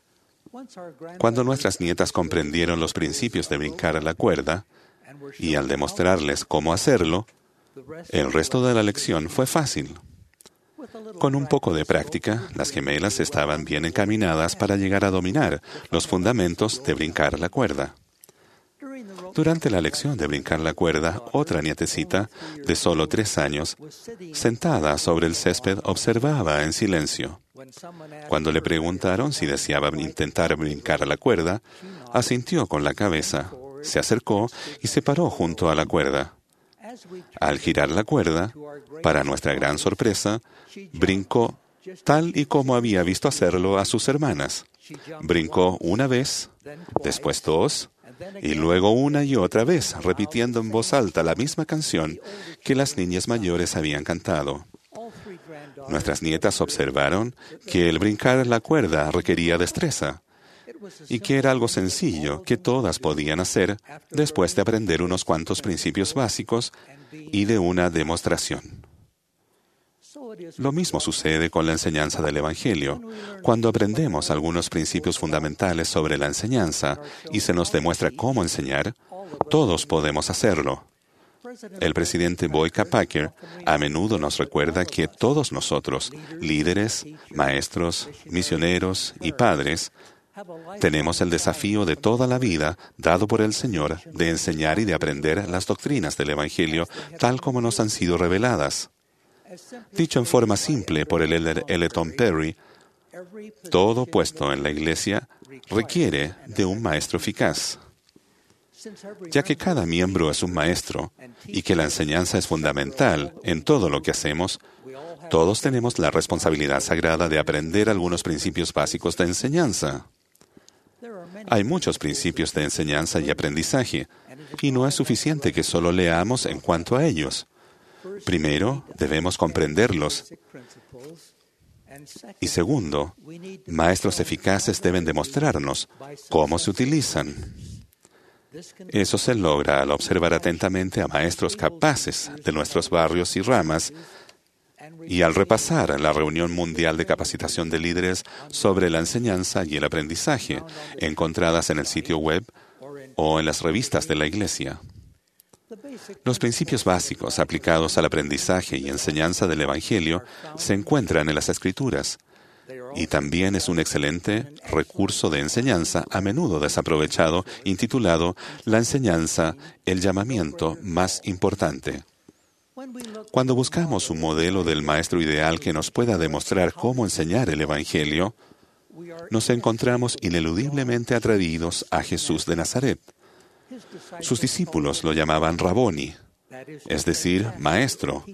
Cuando nuestras nietas comprendieron los principios de brincar la cuerda, y al demostrarles cómo hacerlo, el resto de la lección fue fácil. Con un poco de práctica, las gemelas estaban bien encaminadas para llegar a dominar los fundamentos de brincar la cuerda. Durante la lección de brincar la cuerda, otra nietecita, de solo tres años, sentada sobre el césped, observaba en silencio. Cuando le preguntaron si deseaba intentar brincar la cuerda, asintió con la cabeza, se acercó y se paró junto a la cuerda. Al girar la cuerda, para nuestra gran sorpresa, brincó tal y como había visto hacerlo a sus hermanas. Brincó una vez, después dos, y luego una y otra vez, repitiendo en voz alta la misma canción que las niñas mayores habían cantado. Nuestras nietas observaron que el brincar la cuerda requería destreza. y que era algo sencillo que todas podían hacer después de aprender unos cuantos principios básicos y de una demostración. Lo mismo sucede con la enseñanza del Evangelio. Cuando aprendemos algunos principios fundamentales sobre la enseñanza y se nos demuestra cómo enseñar, todos podemos hacerlo. El presidente Boyka Packer a menudo nos recuerda que todos nosotros, líderes, maestros, misioneros y padres, tenemos el desafío de toda la vida dado por el Señor de enseñar y de aprender las doctrinas del Evangelio tal como nos han sido reveladas. Dicho en forma simple por el elder Elton Perry, todo puesto en la Iglesia requiere de un maestro eficaz. Ya que cada miembro es un maestro y que la enseñanza es fundamental en todo lo que hacemos, todos tenemos la responsabilidad sagrada de aprender algunos principios básicos de enseñanza. Hay muchos principios de enseñanza y aprendizaje, y no es suficiente que solo leamos en cuanto a ellos. Primero, debemos comprenderlos. Y segundo, maestros eficaces deben demostrarnos cómo se utilizan. Eso se logra al observar atentamente a maestros capaces de nuestros barrios y ramas y al repasar la reunión mundial de capacitación de líderes sobre la enseñanza y el aprendizaje encontradas en el sitio web o en las revistas de la Iglesia. Los principios básicos aplicados al aprendizaje y enseñanza del Evangelio se encuentran en las Escrituras y también es un excelente recurso de enseñanza a menudo desaprovechado intitulado La enseñanza, el llamamiento más importante. Cuando buscamos un modelo del maestro ideal que nos pueda demostrar cómo enseñar el Evangelio, nos encontramos ineludiblemente atraídos a Jesús de Nazaret. Sus discípulos lo llamaban Raboni, es decir, maestro.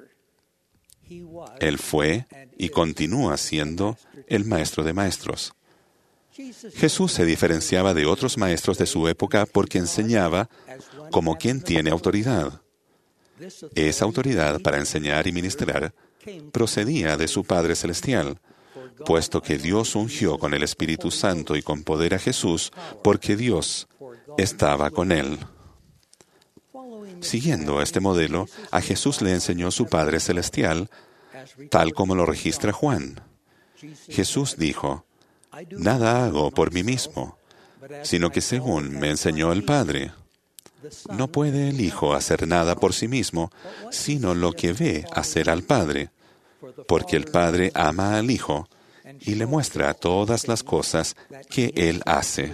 Él fue y continúa siendo el maestro de maestros. Jesús se diferenciaba de otros maestros de su época porque enseñaba como quien tiene autoridad. Esa autoridad para enseñar y ministrar procedía de su Padre Celestial, puesto que Dios ungió con el Espíritu Santo y con poder a Jesús, porque Dios estaba con él. Siguiendo este modelo, a Jesús le enseñó su Padre Celestial, tal como lo registra Juan. Jesús dijo, «Nada hago por mí mismo, sino que según me enseñó el Padre. No puede el Hijo hacer nada por sí mismo, sino lo que ve hacer al Padre, porque el Padre ama al Hijo y le muestra todas las cosas que Él hace».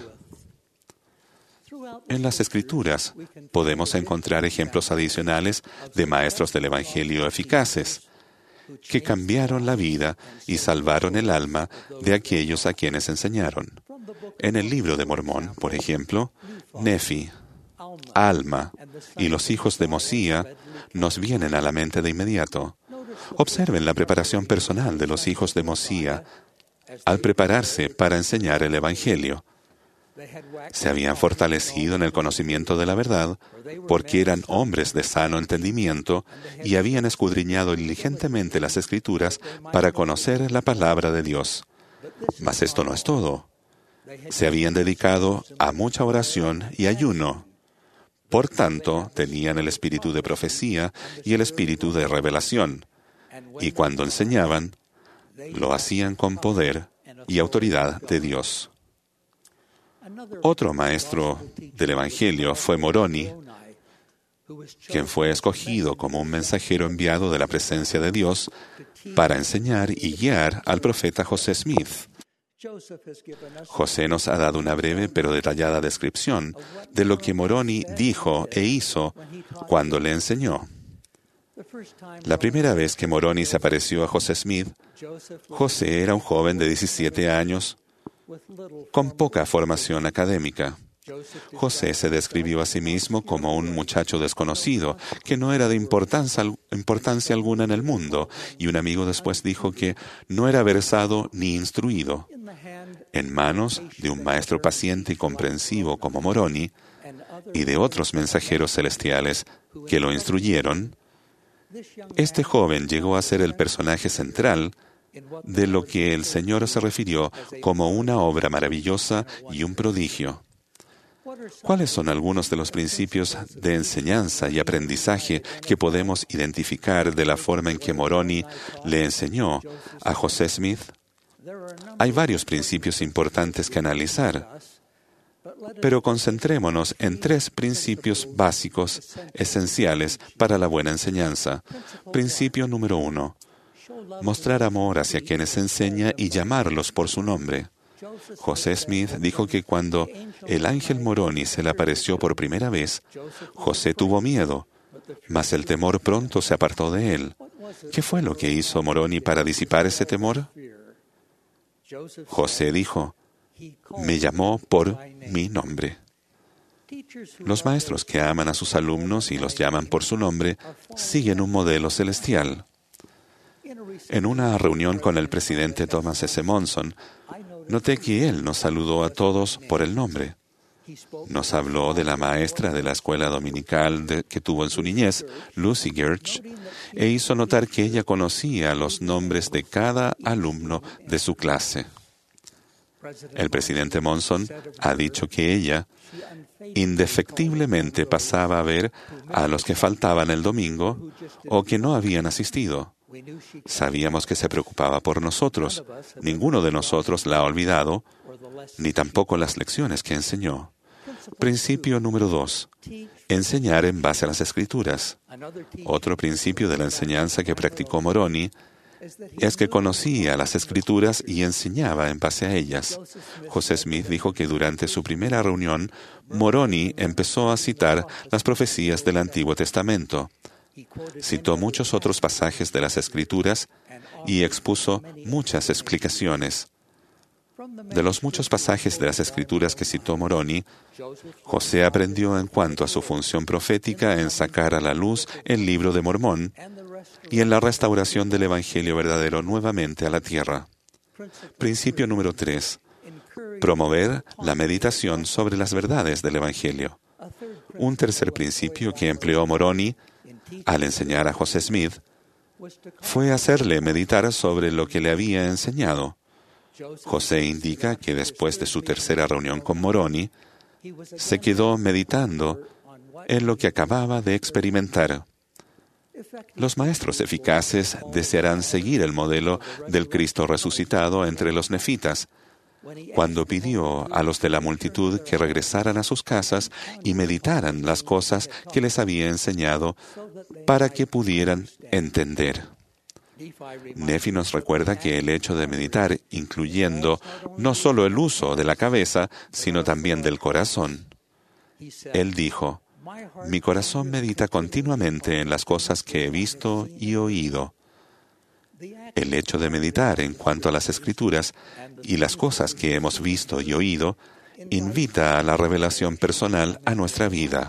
En las Escrituras podemos encontrar ejemplos adicionales de maestros del Evangelio eficaces, que cambiaron la vida y salvaron el alma de aquellos a quienes enseñaron. En el libro de Mormón, por ejemplo, Nefi, Alma y los hijos de Mosía nos vienen a la mente de inmediato. Observen la preparación personal de los hijos de Mosía al prepararse para enseñar el Evangelio. Se habían fortalecido en el conocimiento de la verdad porque eran hombres de sano entendimiento y habían escudriñado diligentemente las Escrituras para conocer la palabra de Dios. Mas esto no es todo. Se habían dedicado a mucha oración y ayuno. Por tanto, tenían el espíritu de profecía y el espíritu de revelación. Y cuando enseñaban, lo hacían con poder y autoridad de Dios. Otro maestro del Evangelio fue Moroni, quien fue escogido como un mensajero enviado de la presencia de Dios para enseñar y guiar al profeta José Smith. José nos ha dado una breve pero detallada descripción de lo que Moroni dijo e hizo cuando le enseñó. La primera vez que Moroni se apareció a José Smith, José era un joven de diecisiete años con poca formación académica. José se describió a sí mismo como un muchacho desconocido, que no era de importancia, importancia alguna en el mundo, y un amigo después dijo que no era versado ni instruido. En manos de un maestro paciente y comprensivo como Moroni, y de otros mensajeros celestiales que lo instruyeron, este joven llegó a ser el personaje central de lo que el Señor se refirió como una obra maravillosa y un prodigio. ¿Cuáles son algunos de los principios de enseñanza y aprendizaje que podemos identificar de la forma en que Moroni le enseñó a José Smith? Hay varios principios importantes que analizar, pero concentrémonos en tres principios básicos esenciales para la buena enseñanza. Principio número uno: mostrar amor hacia quienes enseña y llamarlos por su nombre. José Smith dijo que cuando el ángel Moroni se le apareció por primera vez, José tuvo miedo, mas el temor pronto se apartó de él. ¿Qué fue lo que hizo Moroni para disipar ese temor? José dijo: me llamó por mi nombre. Los maestros que aman a sus alumnos y los llaman por su nombre siguen un modelo celestial. En una reunión con el presidente Thomas S. Monson, noté que él nos saludó a todos por el nombre. Nos habló de la maestra de la escuela dominical de, que tuvo en su niñez, Lucy Gertz, e hizo notar que ella conocía los nombres de cada alumno de su clase. El presidente Monson ha dicho que ella indefectiblemente pasaba a ver a los que faltaban el domingo o que no habían asistido. Sabíamos que se preocupaba por nosotros. Ninguno de nosotros la ha olvidado, ni tampoco las lecciones que enseñó. Principio número dos: enseñar en base a las Escrituras. Otro principio de la enseñanza que practicó Moroni es que conocía las Escrituras y enseñaba en base a ellas. José Smith dijo que durante su primera reunión, Moroni empezó a citar las profecías del Antiguo Testamento. Citó muchos otros pasajes de las Escrituras y expuso muchas explicaciones. De los muchos pasajes de las Escrituras que citó Moroni, José aprendió en cuanto a su función profética en sacar a la luz el Libro de Mormón y en la restauración del Evangelio verdadero nuevamente a la tierra. Principio número tres: promover la meditación sobre las verdades del Evangelio. Un tercer principio que empleó Moroni al enseñar a José Smith fue hacerle meditar sobre lo que le había enseñado. José indica que después de su tercera reunión con Moroni, se quedó meditando en lo que acababa de experimentar. Los maestros eficaces desearán seguir el modelo del Cristo resucitado entre los nefitas, cuando pidió a los de la multitud que regresaran a sus casas y meditaran las cosas que les había enseñado para que pudieran entender. Nefi nos recuerda que el hecho de meditar, incluyendo no solo el uso de la cabeza, sino también del corazón. Él dijo: mi corazón medita continuamente en las cosas que he visto y oído. El hecho de meditar en cuanto a las Escrituras y las cosas que hemos visto y oído invita a la revelación personal a nuestra vida.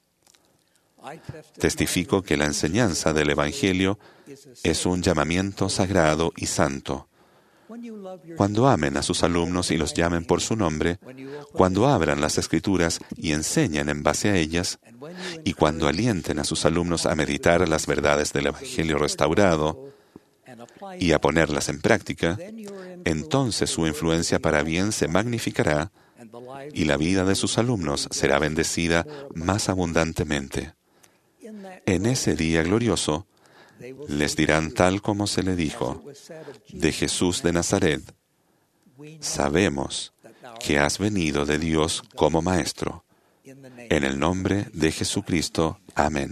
Testifico que la enseñanza del Evangelio es un llamamiento sagrado y santo. Cuando amen a sus alumnos y los llamen por su nombre, cuando abran las Escrituras y enseñen en base a ellas, y cuando alienten a sus alumnos a meditar las verdades del Evangelio restaurado y a ponerlas en práctica, entonces su influencia para bien se magnificará y la vida de sus alumnos será bendecida más abundantemente. En ese día glorioso, les dirán tal como se le dijo: de Jesús de Nazaret, sabemos que has venido de Dios como Maestro. En el nombre de Jesucristo. Amén.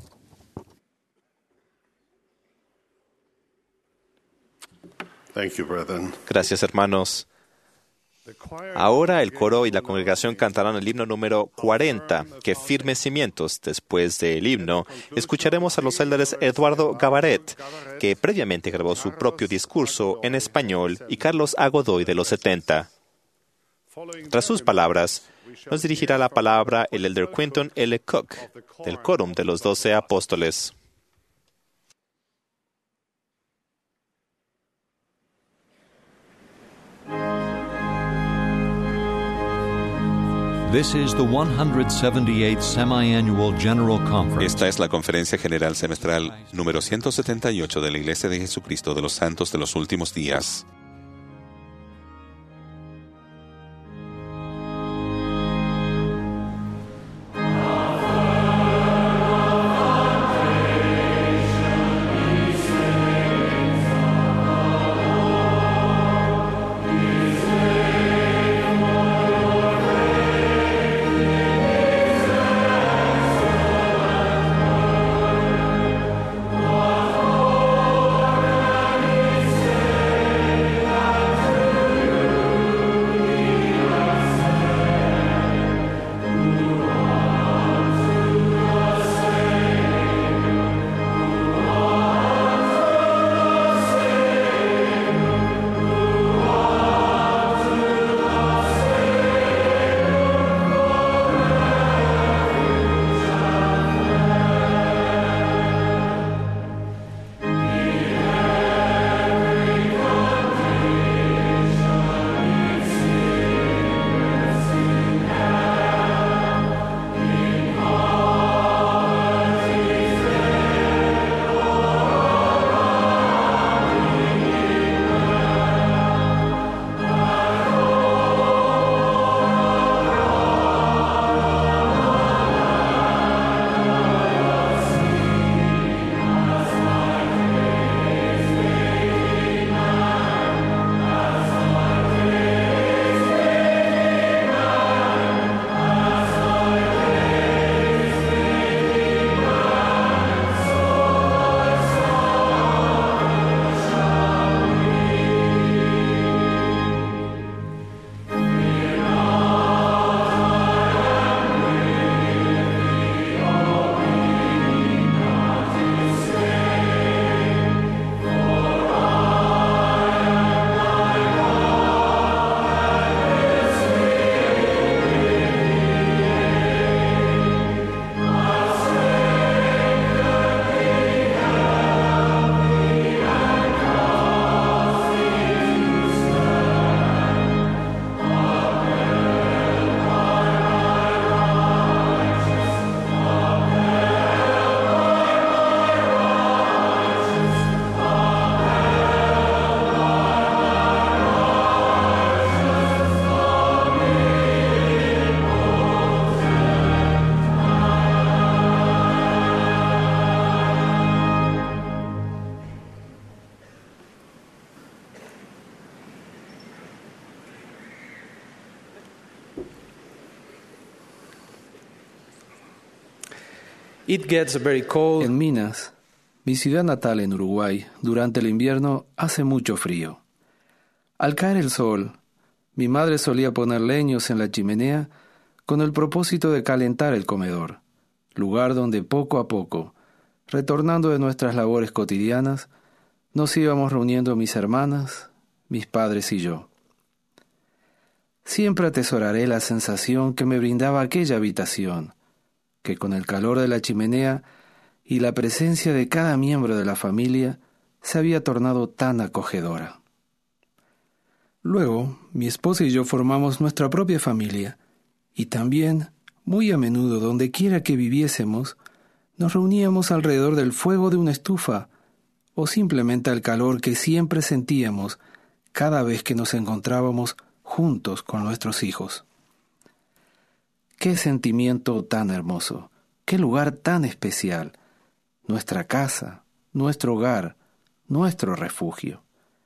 Thank you, brethren. Gracias, hermanos. Ahora el coro y la congregación cantarán el himno número cuarenta, que firme cimientos. Después del himno, escucharemos a los élderes Eduardo Gabaret, que previamente grabó su propio discurso en español, y Carlos A. Godoy de los setenta. Tras sus palabras, nos dirigirá la palabra el elder Quinton L. Cook, del Quórum de los Doce Apóstoles. This is the one hundred seventy-eighth Semi-Annual General Conference. Esta es la Conferencia General Semestral número ciento setenta y ocho de la Iglesia de Jesucristo de los Santos de los Últimos Días. It gets very cold. En Minas, mi ciudad natal en Uruguay, durante el invierno hace mucho frío. Al caer el sol, mi madre solía poner leños en la chimenea con el propósito de calentar el comedor, lugar donde poco a poco, retornando de nuestras labores cotidianas, nos íbamos reuniendo mis hermanas, mis padres y yo. Siempre atesoraré la sensación que me brindaba aquella habitación, que con el calor de la chimenea y la presencia de cada miembro de la familia se había tornado tan acogedora. Luego, mi esposa y yo formamos nuestra propia familia, y también, muy a menudo, donde quiera que viviésemos, nos reuníamos alrededor del fuego de una estufa, o simplemente al calor que siempre sentíamos cada vez que nos encontrábamos juntos con nuestros hijos. ¡Qué sentimiento tan hermoso! ¡Qué lugar tan especial! Nuestra casa, nuestro hogar, nuestro refugio.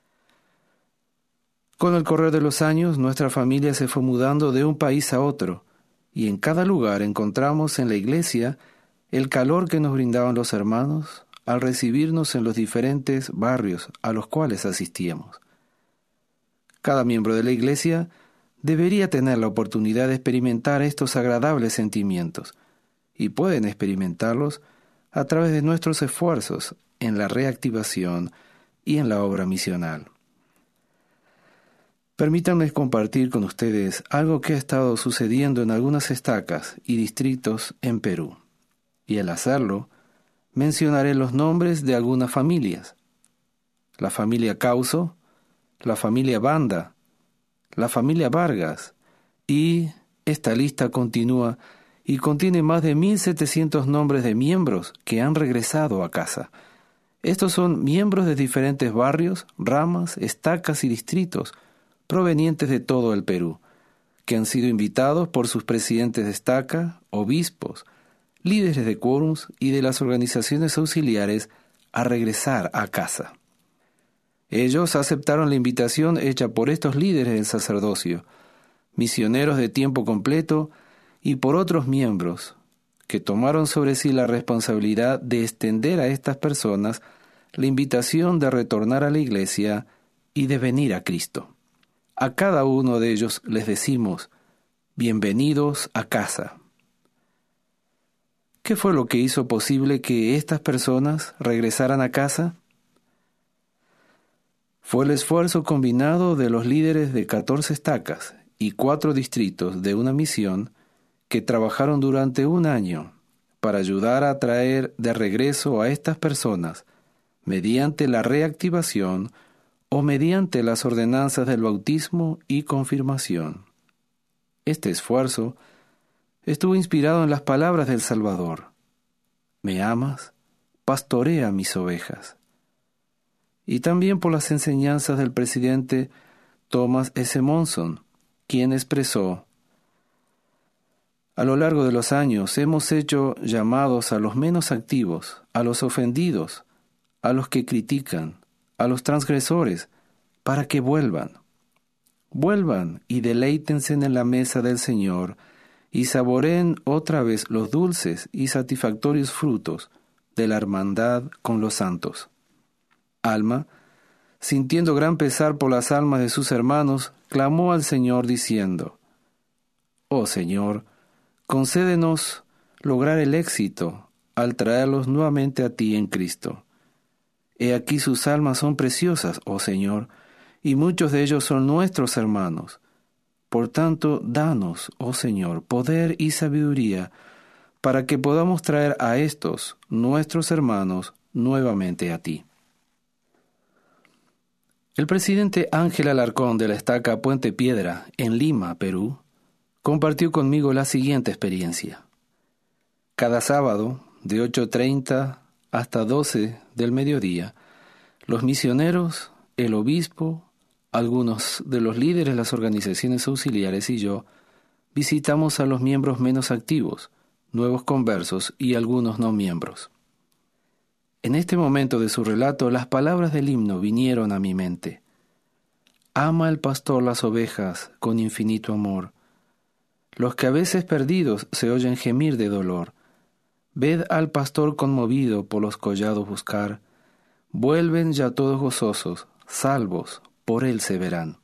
Con el correr de los años, nuestra familia se fue mudando de un país a otro, y en cada lugar encontramos en la iglesia el calor que nos brindaban los hermanos al recibirnos en los diferentes barrios a los cuales asistíamos. Cada miembro de la iglesia debería tener la oportunidad de experimentar estos agradables sentimientos, y pueden experimentarlos a través de nuestros esfuerzos en la reactivación y en la obra misional. Permítanme compartir con ustedes algo que ha estado sucediendo en algunas estacas y distritos en Perú, y al hacerlo, mencionaré los nombres de algunas familias: la familia Causo, la familia Banda, la familia Vargas y Esta lista continúa y contiene más de mil setecientos nombres de miembros que han regresado a casa. Estos son miembros de diferentes barrios, ramas, estacas y distritos provenientes de todo el Perú, que han sido invitados por sus presidentes de estaca, obispos, líderes de quórums y de las organizaciones auxiliares a regresar a casa. Ellos aceptaron la invitación hecha por estos líderes del sacerdocio, misioneros de tiempo completo y por otros miembros, que tomaron sobre sí la responsabilidad de extender a estas personas la invitación de retornar a la iglesia y de venir a Cristo. A cada uno de ellos les decimos, bienvenidos a casa. ¿Qué fue lo que hizo posible que estas personas regresaran a casa? Fue el esfuerzo combinado de los líderes de catorce estacas y cuatro distritos de una misión que trabajaron durante un año para ayudar a traer de regreso a estas personas mediante la reactivación o mediante las ordenanzas del bautismo y confirmación. Este esfuerzo estuvo inspirado en las palabras del Salvador. ¿Me amas? Pastorea mis ovejas. Y también por las enseñanzas del presidente Thomas S. Monson, quien expresó: a lo largo de los años hemos hecho llamados a los menos activos, a los ofendidos, a los que critican, a los transgresores, para que vuelvan. Vuelvan y deleítense en la mesa del Señor y saboreen otra vez los dulces y satisfactorios frutos de la hermandad con los santos. Alma, sintiendo gran pesar por las almas de sus hermanos, clamó al Señor diciendo: Oh Señor, concédenos lograr el éxito al traerlos nuevamente a ti en Cristo. He aquí sus almas son preciosas, oh Señor, y muchos de ellos son nuestros hermanos. Por tanto, danos, oh Señor, poder y sabiduría para que podamos traer a estos, nuestros hermanos, nuevamente a ti. El presidente Ángel Alarcón de la estaca Puente Piedra, en Lima, Perú, compartió conmigo la siguiente experiencia. Cada sábado, de ocho treinta hasta doce del mediodía, los misioneros, el obispo, algunos de los líderes de las organizaciones auxiliares y yo visitamos a los miembros menos activos, nuevos conversos y algunos no miembros. En este momento de su relato, las palabras del himno vinieron a mi mente. Ama el pastor las ovejas con infinito amor. Los que a veces perdidos se oyen gemir de dolor. Ved al pastor conmovido por los collados buscar. Vuelven ya todos gozosos, salvos, por él se verán.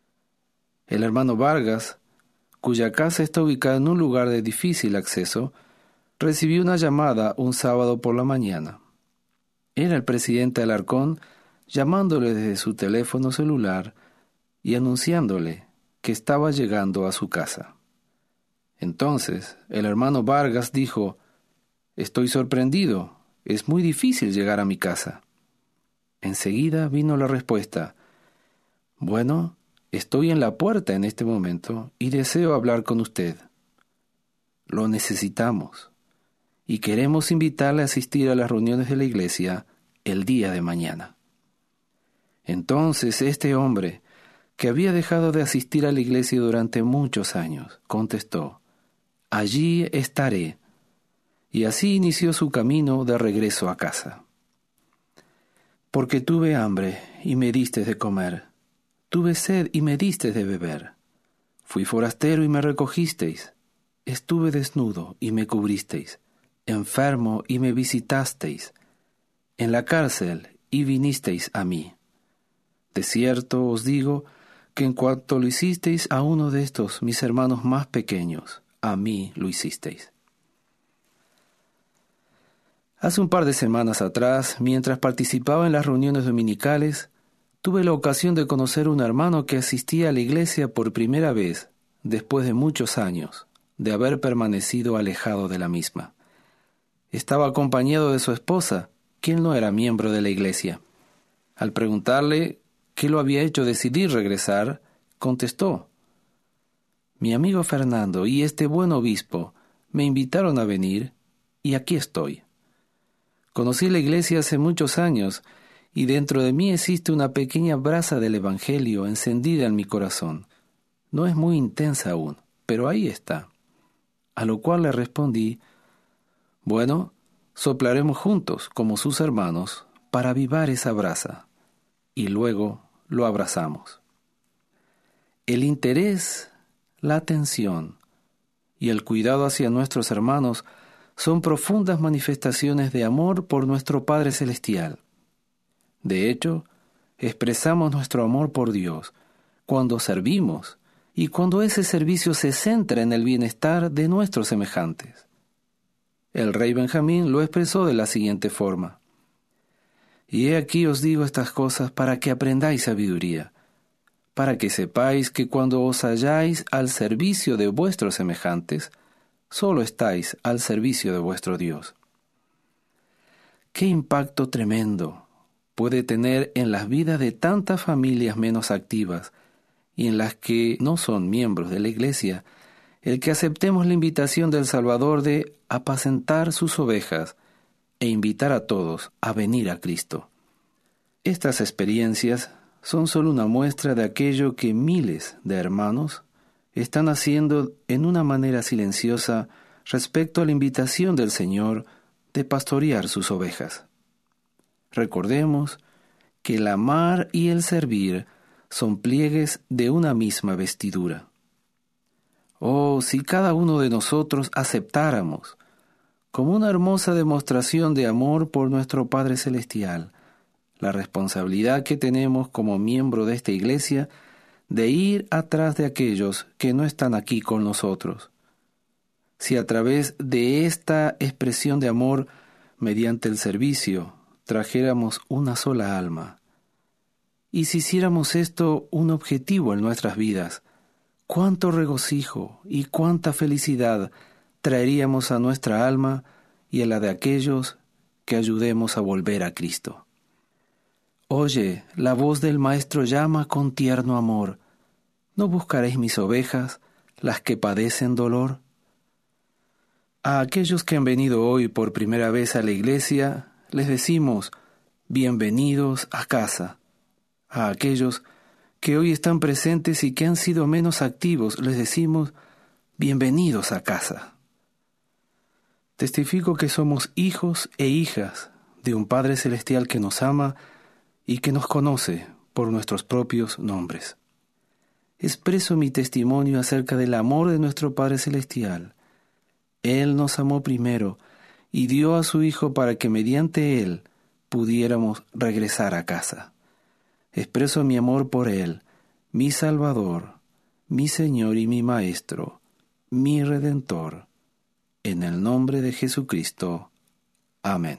El hermano Vargas, cuya casa está ubicada en un lugar de difícil acceso, recibió una llamada un sábado por la mañana. Era el presidente Alarcón llamándole desde su teléfono celular y anunciándole que estaba llegando a su casa. Entonces, el hermano Vargas dijo: «Estoy sorprendido, es muy difícil llegar a mi casa». Enseguida vino la respuesta: «Bueno, estoy en la puerta en este momento y deseo hablar con usted. Lo necesitamos y queremos invitarle a asistir a las reuniones de la iglesia el día de mañana». Entonces este hombre, que había dejado de asistir a la iglesia durante muchos años, contestó: «Allí estaré». Y así inició su camino de regreso a casa. Porque tuve hambre y me diste de comer. Tuve sed y me diste de beber. Fui forastero y me recogisteis. Estuve desnudo y me cubristeis. Enfermo y me visitasteis. En la cárcel y vinisteis a mí. De cierto os digo que en cuanto lo hicisteis a uno de estos mis hermanos más pequeños, a mí lo hicisteis. Hace un par de semanas atrás, mientras participaba en las reuniones dominicales, tuve la ocasión de conocer a un hermano que asistía a la iglesia por primera vez, después de muchos años de haber permanecido alejado de la misma. Estaba acompañado de su esposa, quien no era miembro de la iglesia. Al preguntarle qué lo había hecho decidir regresar, contestó: Mi amigo Fernando y este buen obispo me invitaron a venir y aquí estoy. Conocí la iglesia hace muchos años y dentro de mí existe una pequeña brasa del Evangelio encendida en mi corazón. No es muy intensa aún, pero ahí está. A lo cual le respondí, bueno, soplaremos juntos como sus hermanos para avivar esa brasa. Y luego lo abrazamos. El interés, la atención y el cuidado hacia nuestros hermanos son profundas manifestaciones de amor por nuestro Padre Celestial. De hecho, expresamos nuestro amor por Dios cuando servimos y cuando ese servicio se centra en el bienestar de nuestros semejantes. El rey Benjamín lo expresó de la siguiente forma: y he aquí os digo estas cosas para que aprendáis sabiduría, para que sepáis que cuando os halláis al servicio de vuestros semejantes, solo estáis al servicio de vuestro Dios. ¡Qué impacto tremendo puede tener en las vidas de tantas familias menos activas y en las que no son miembros de la Iglesia el que aceptemos la invitación del Salvador de apacentar sus ovejas e invitar a todos a venir a Cristo? Estas experiencias son solo una muestra de aquello que miles de hermanos están haciendo en una manera silenciosa respecto a la invitación del Señor de pastorear sus ovejas. Recordemos que el amar y el servir son pliegues de una misma vestidura. Oh, si cada uno de nosotros aceptáramos, como una hermosa demostración de amor por nuestro Padre Celestial, la responsabilidad que tenemos como miembro de esta iglesia de ir atrás de aquellos que no están aquí con nosotros. Si a través de esta expresión de amor, mediante el servicio, trajéramos una sola alma, y si hiciéramos esto un objetivo en nuestras vidas, cuánto regocijo y cuánta felicidad traeríamos a nuestra alma y a la de aquellos que ayudemos a volver a Cristo. Oye, la voz del Maestro llama con tierno amor. ¿No buscaréis mis ovejas, las que padecen dolor? A aquellos que han venido hoy por primera vez a la iglesia, les decimos, bienvenidos a casa. A aquellos que hoy están presentes y que han sido menos activos, les decimos, bienvenidos a casa. Testifico que somos hijos e hijas de un Padre Celestial que nos ama y que nos conoce por nuestros propios nombres. Expreso mi testimonio acerca del amor de nuestro Padre Celestial. Él nos amó primero y dio a su Hijo para que mediante Él pudiéramos regresar a casa. Expreso mi amor por Él, mi Salvador, mi Señor y mi Maestro, mi Redentor. En el nombre de Jesucristo. Amén.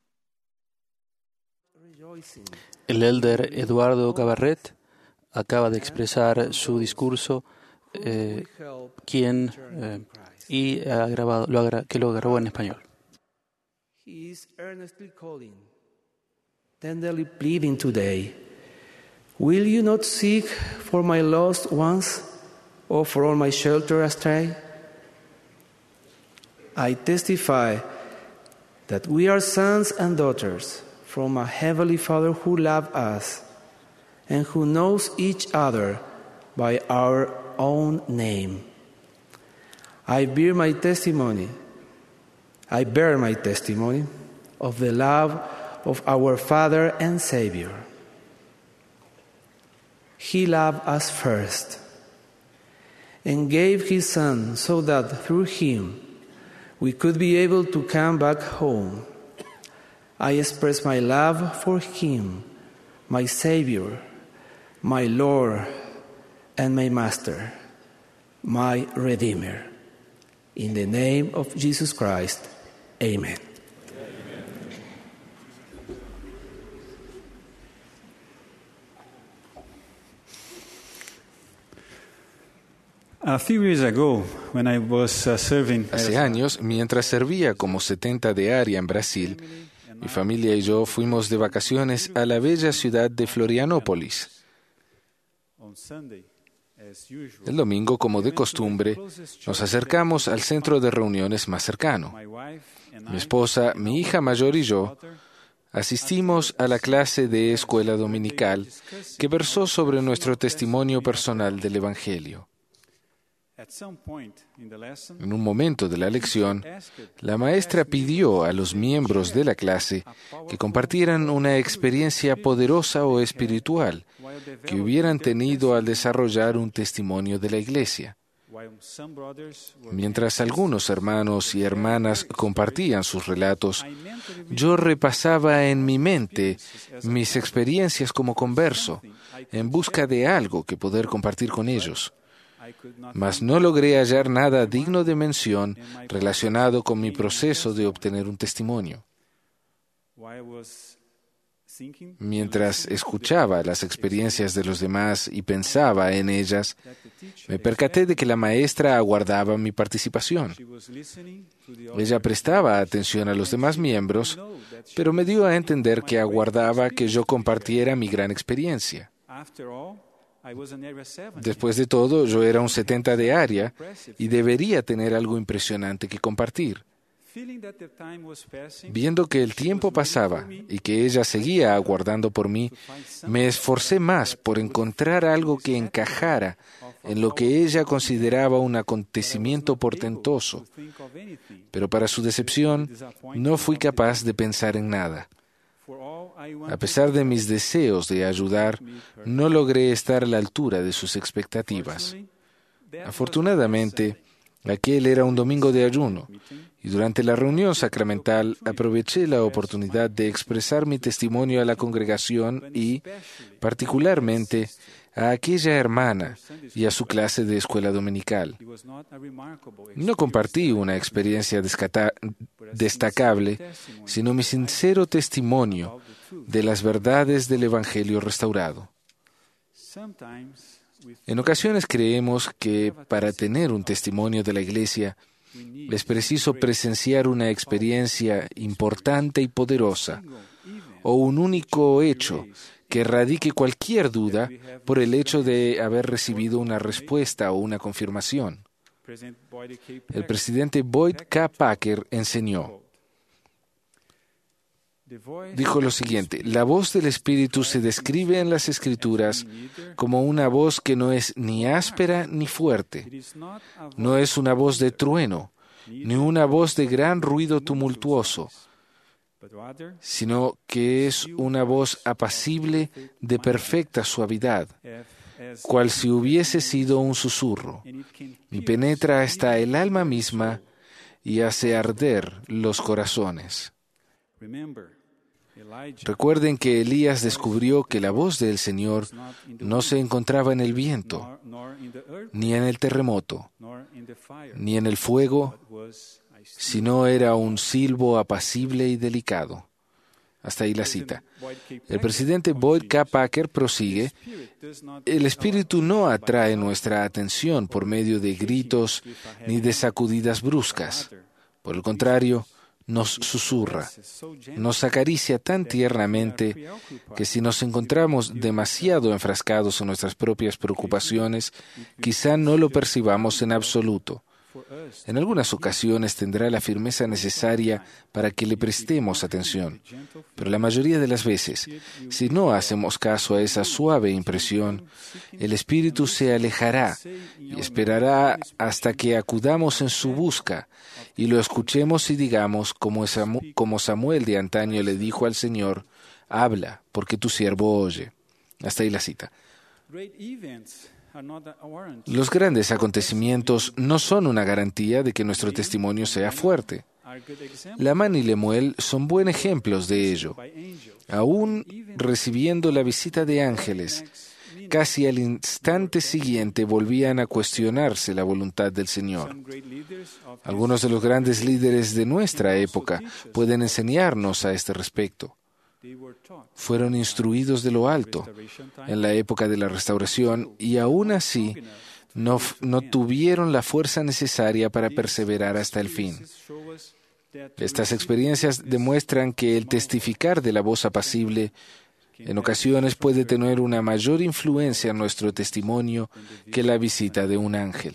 El elder Eduardo Gabarret acaba de expresar su discurso, eh, quien eh, y ha grabado, lo agra, que lo grabó en español. He is earnestly calling, tenderly pleading today. Will you not seek for my lost ones, or for all my shelter astray? I testify that we are sons and daughters from a heavenly Father who loves us and who knows each other by our own name. I bear my testimony, I bear my testimony of the love of our Father and Savior. He loved us first and gave His Son so that through Him we could be able to come back home. I express my love for Him, my Savior, my Lord, and my Master, my Redeemer. In the name of Jesus Christ, Amen. A few years ago, when I was uh, serving Hace años, mientras servía como setenta de área en Brasil, mi familia y yo fuimos de vacaciones a la bella ciudad de Florianópolis. El domingo, como de costumbre, nos acercamos al centro de reuniones más cercano. Mi esposa, mi hija mayor y yo asistimos a la clase de escuela dominical que versó sobre nuestro testimonio personal del Evangelio. En un momento de la lección, la maestra pidió a los miembros de la clase que compartieran una experiencia poderosa o espiritual que hubieran tenido al desarrollar un testimonio de la Iglesia. Mientras algunos hermanos y hermanas compartían sus relatos, yo repasaba en mi mente mis experiencias como converso, en busca de algo que poder compartir con ellos. Mas no logré hallar nada digno de mención relacionado con mi proceso de obtener un testimonio. Mientras escuchaba las experiencias de los demás y pensaba en ellas, me percaté de que la maestra aguardaba mi participación. Ella prestaba atención a los demás miembros, pero me dio a entender que aguardaba que yo compartiera mi gran experiencia. Después de todo, yo era un setenta de área y debería tener algo impresionante que compartir. Viendo que el tiempo pasaba y que ella seguía aguardando por mí, me esforcé más por encontrar algo que encajara en lo que ella consideraba un acontecimiento portentoso. Pero para su decepción, no fui capaz de pensar en nada. A pesar de mis deseos de ayudar, no logré estar a la altura de sus expectativas. Afortunadamente, aquel era un domingo de ayuno, y durante la reunión sacramental aproveché la oportunidad de expresar mi testimonio a la congregación y, particularmente, a aquella hermana y a su clase de escuela dominical. No compartí una experiencia destacable, sino mi sincero testimonio de las verdades del Evangelio restaurado. En ocasiones creemos que para tener un testimonio de la Iglesia es preciso presenciar una experiencia importante y poderosa o un único hecho que erradique cualquier duda por el hecho de haber recibido una respuesta o una confirmación. El presidente Boyd K. Packer enseñó, dijo lo siguiente: la voz del Espíritu se describe en las Escrituras como una voz que no es ni áspera ni fuerte, no es una voz de trueno, ni una voz de gran ruido tumultuoso, sino que es una voz apacible de perfecta suavidad, cual si hubiese sido un susurro, y penetra hasta el alma misma y hace arder los corazones. Recuerden que Elías descubrió que la voz del Señor no se encontraba en el viento, ni en el terremoto, ni en el fuego, sino era un silbo apacible y delicado. Hasta ahí la cita. El presidente Boyd K. Packer prosigue: el Espíritu no atrae nuestra atención por medio de gritos ni de sacudidas bruscas. Por el contrario, nos susurra, nos acaricia tan tiernamente que si nos encontramos demasiado enfrascados en nuestras propias preocupaciones, quizá no lo percibamos en absoluto. En algunas ocasiones tendrá la firmeza necesaria para que le prestemos atención, pero la mayoría de las veces, si no hacemos caso a esa suave impresión, el Espíritu se alejará y esperará hasta que acudamos en su busca y lo escuchemos y digamos, como Samuel de antaño le dijo al Señor: habla, porque tu siervo oye. Hasta ahí la cita. Los grandes acontecimientos no son una garantía de que nuestro testimonio sea fuerte. Lamán y Lemuel son buen ejemplos de ello. Aún recibiendo la visita de ángeles, casi al instante siguiente volvían a cuestionarse la voluntad del Señor. Algunos de los grandes líderes de nuestra época pueden enseñarnos a este respecto. Fueron instruidos de lo alto en la época de la restauración y aún así no, no tuvieron la fuerza necesaria para perseverar hasta el fin. Estas experiencias demuestran que el testificar de la voz apacible En ocasiones puede tener una mayor influencia en nuestro testimonio que la visita de un ángel.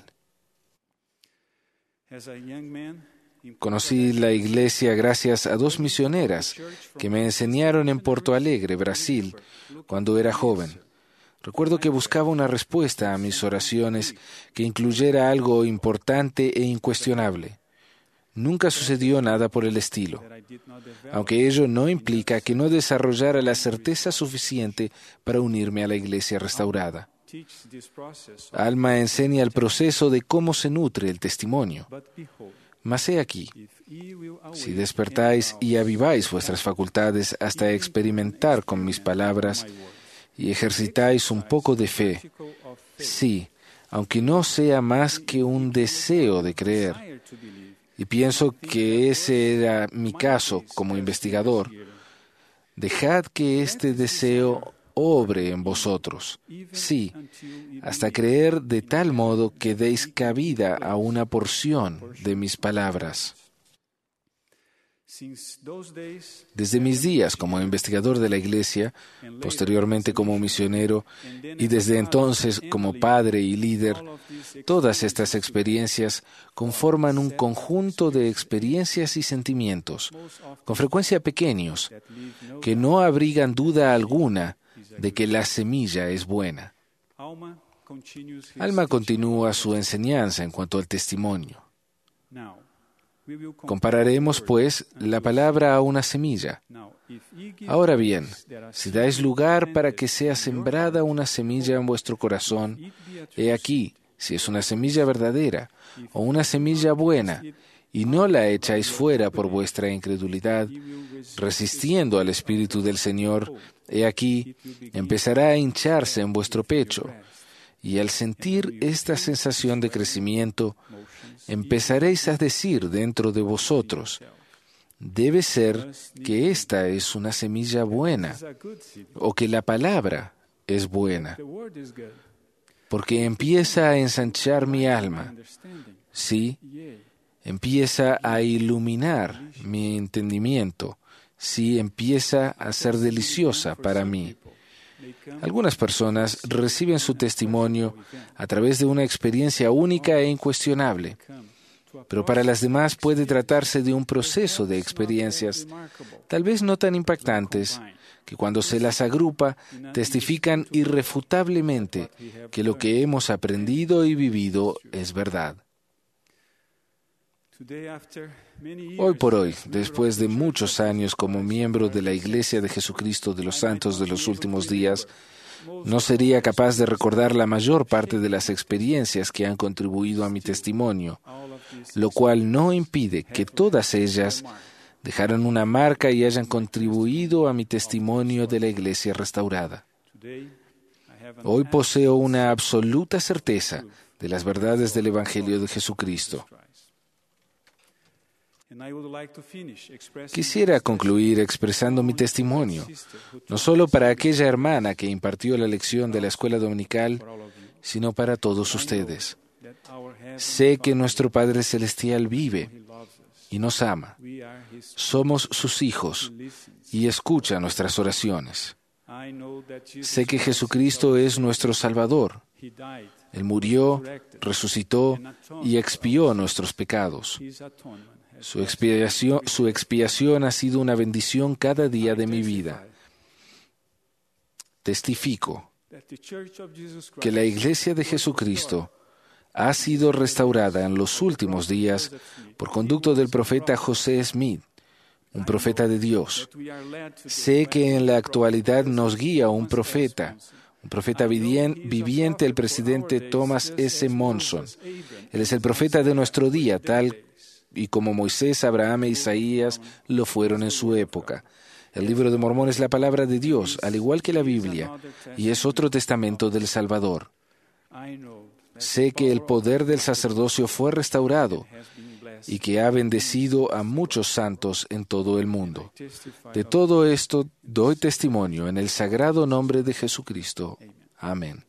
Conocí la iglesia gracias a dos misioneras que me enseñaron en Porto Alegre, Brasil, cuando era joven. Recuerdo que buscaba una respuesta a mis oraciones que incluyera algo importante e incuestionable. Nunca sucedió nada por el estilo, aunque ello no implica que no desarrollara la certeza suficiente para unirme a la iglesia restaurada. Alma enseña el proceso de cómo se nutre el testimonio. Mas he aquí, si despertáis y aviváis vuestras facultades hasta experimentar con mis palabras y ejercitáis un poco de fe, sí, aunque no sea más que un deseo de creer, y pienso que ese era mi caso como investigador, dejad que este deseo obre en vosotros, sí, hasta creer de tal modo que deis cabida a una porción de mis palabras. Desde mis días como investigador de la Iglesia, posteriormente como misionero y desde entonces como padre y líder, todas estas experiencias conforman un conjunto de experiencias y sentimientos, con frecuencia pequeños, que no abrigan duda alguna de que la semilla es buena. Alma continúa su enseñanza en cuanto al testimonio. Compararemos, pues, la palabra a una semilla. Ahora bien, si dais lugar para que sea sembrada una semilla en vuestro corazón, he aquí, si es una semilla verdadera o una semilla buena, y no la echáis fuera por vuestra incredulidad, resistiendo al Espíritu del Señor, he aquí, empezará a hincharse en vuestro pecho, y al sentir esta sensación de crecimiento, empezaréis a decir dentro de vosotros, debe ser que esta es una semilla buena, o que la palabra es buena, porque empieza a ensanchar mi alma, sí, empieza a iluminar mi entendimiento, sí, empieza a ser deliciosa para mí. Algunas personas reciben su testimonio a través de una experiencia única e incuestionable, pero para las demás puede tratarse de un proceso de experiencias, tal vez no tan impactantes, que cuando se las agrupa testifican irrefutablemente que lo que hemos aprendido y vivido es verdad. Hoy por hoy, después de muchos años como miembro de la Iglesia de Jesucristo de los Santos de los Últimos Días, no sería capaz de recordar la mayor parte de las experiencias que han contribuido a mi testimonio, lo cual no impide que todas ellas dejaran una marca y hayan contribuido a mi testimonio de la Iglesia restaurada. Hoy poseo una absoluta certeza de las verdades del Evangelio de Jesucristo. Quisiera concluir expresando mi testimonio, no solo para aquella hermana que impartió la lección de la escuela dominical, sino para todos ustedes. Sé que nuestro Padre Celestial vive y nos ama. Somos sus hijos y escucha nuestras oraciones. Sé que Jesucristo es nuestro Salvador. Él murió, resucitó y expió nuestros pecados. Su expiación, su expiación ha sido una bendición cada día de mi vida. Testifico que la Iglesia de Jesucristo ha sido restaurada en los últimos días por conducto del profeta José Smith, un profeta de Dios. Sé que en la actualidad nos guía un profeta, un profeta viviente, el presidente Thomas S. Monson. Él es el profeta de nuestro día, tal y como Moisés, Abraham e Isaías lo fueron en su época. El libro de Mormón es la palabra de Dios, al igual que la Biblia, y es otro testamento del Salvador. Sé que el poder del sacerdocio fue restaurado y que ha bendecido a muchos santos en todo el mundo. De todo esto doy testimonio en el sagrado nombre de Jesucristo. Amén.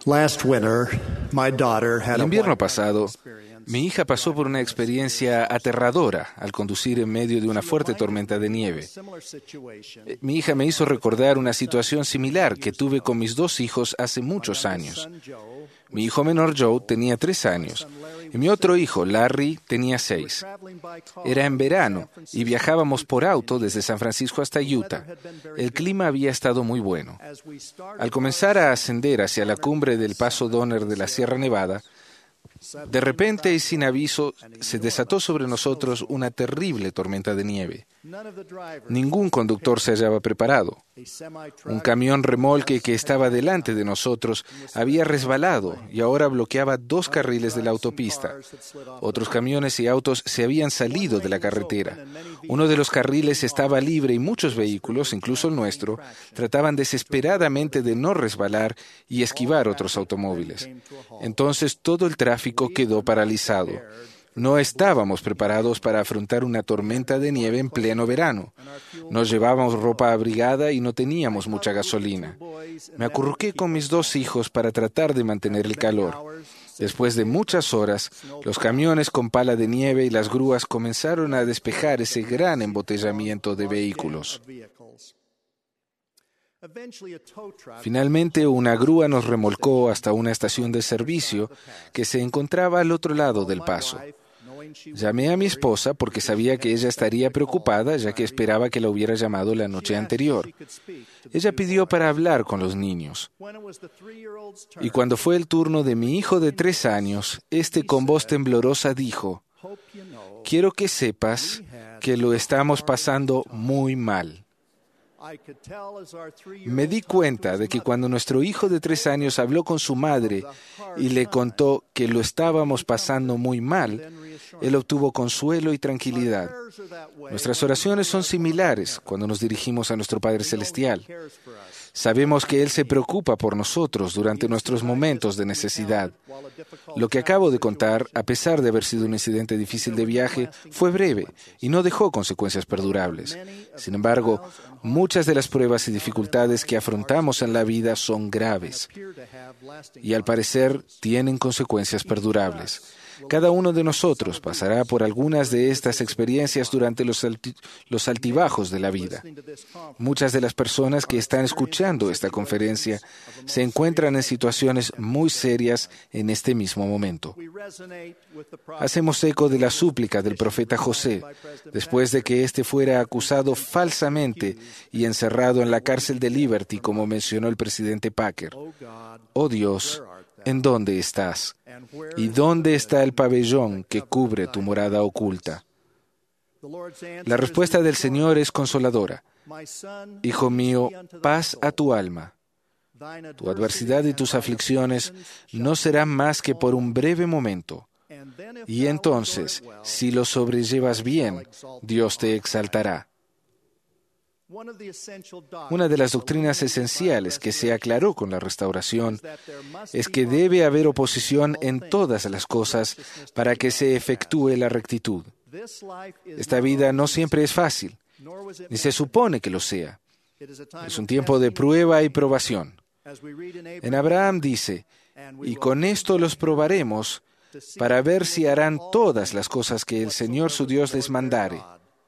Last winter, my daughter had El a invierno pasado, mi hija pasó por una experiencia aterradora al conducir en medio de una fuerte tormenta de nieve. Mi hija me hizo recordar una situación similar que tuve con mis dos hijos hace muchos años. Mi hijo menor Joe tenía tres años y mi otro hijo, Larry, tenía seis. Era en verano y viajábamos por auto desde San Francisco hasta Utah. El clima había estado muy bueno. Al comenzar a ascender hacia la cumbre del Paso Donner de la Sierra Nevada, de repente y sin aviso se desató sobre nosotros una terrible tormenta de nieve. Ningún conductor se hallaba preparado. Un camión remolque que estaba delante de nosotros había resbalado y ahora bloqueaba dos carriles de la autopista. Otros camiones y autos se habían salido de la carretera. Uno de los carriles estaba libre y muchos vehículos, incluso el nuestro, trataban desesperadamente de no resbalar y esquivar otros automóviles. Entonces todo el tráfico quedó paralizado. No estábamos preparados para afrontar una tormenta de nieve en pleno verano. No llevábamos ropa abrigada y no teníamos mucha gasolina. Me acurruqué con mis dos hijos para tratar de mantener el calor. Después de muchas horas, los camiones con pala de nieve y las grúas comenzaron a despejar ese gran embotellamiento de vehículos. Finalmente, una grúa nos remolcó hasta una estación de servicio que se encontraba al otro lado del paso. Llamé a mi esposa porque sabía que ella estaría preocupada, ya que esperaba que la hubiera llamado la noche anterior. Ella pidió para hablar con los niños. Y cuando fue el turno de mi hijo de tres años, este con voz temblorosa dijo: «Quiero que sepas que lo estamos pasando muy mal». Me di cuenta de que cuando nuestro hijo de tres años habló con su madre y le contó que lo estábamos pasando muy mal, él obtuvo consuelo y tranquilidad. Nuestras oraciones son similares cuando nos dirigimos a nuestro Padre Celestial. Sabemos que Él se preocupa por nosotros durante nuestros momentos de necesidad. Lo que acabo de contar, a pesar de haber sido un incidente difícil de viaje, fue breve y no dejó consecuencias perdurables. Sin embargo, muchas de las pruebas y dificultades que afrontamos en la vida son graves y, al parecer, tienen consecuencias perdurables. Cada uno de nosotros pasará por algunas de estas experiencias durante los, alti- los altibajos de la vida. Muchas de las personas que están escuchando esta conferencia se encuentran en situaciones muy serias en este mismo momento. Hacemos eco de la súplica del profeta José, después de que éste fuera acusado falsamente y encerrado en la cárcel de Liberty, como mencionó el presidente Packer. Oh Dios, ¿en dónde estás? ¿Y dónde está el pabellón que cubre tu morada oculta? La respuesta del Señor es consoladora. Hijo mío, paz a tu alma. Tu adversidad y tus aflicciones no serán más que por un breve momento. Y entonces, si lo sobrellevas bien, Dios te exaltará. Una de las doctrinas esenciales que se aclaró con la restauración es que debe haber oposición en todas las cosas para que se efectúe la rectitud. Esta vida no siempre es fácil, ni se supone que lo sea. Es un tiempo de prueba y probación. En Abraham dice: «Y con esto los probaremos para ver si harán todas las cosas que el Señor su Dios les mandare».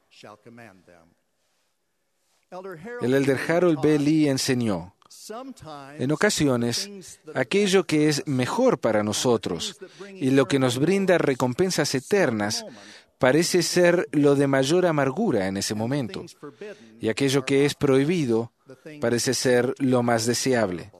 El elder Harold B. Lee enseñó: en ocasiones, aquello que es mejor para nosotros y lo que nos brinda recompensas eternas parece ser lo de mayor amargura en ese momento, y aquello que es prohibido parece ser lo más deseable.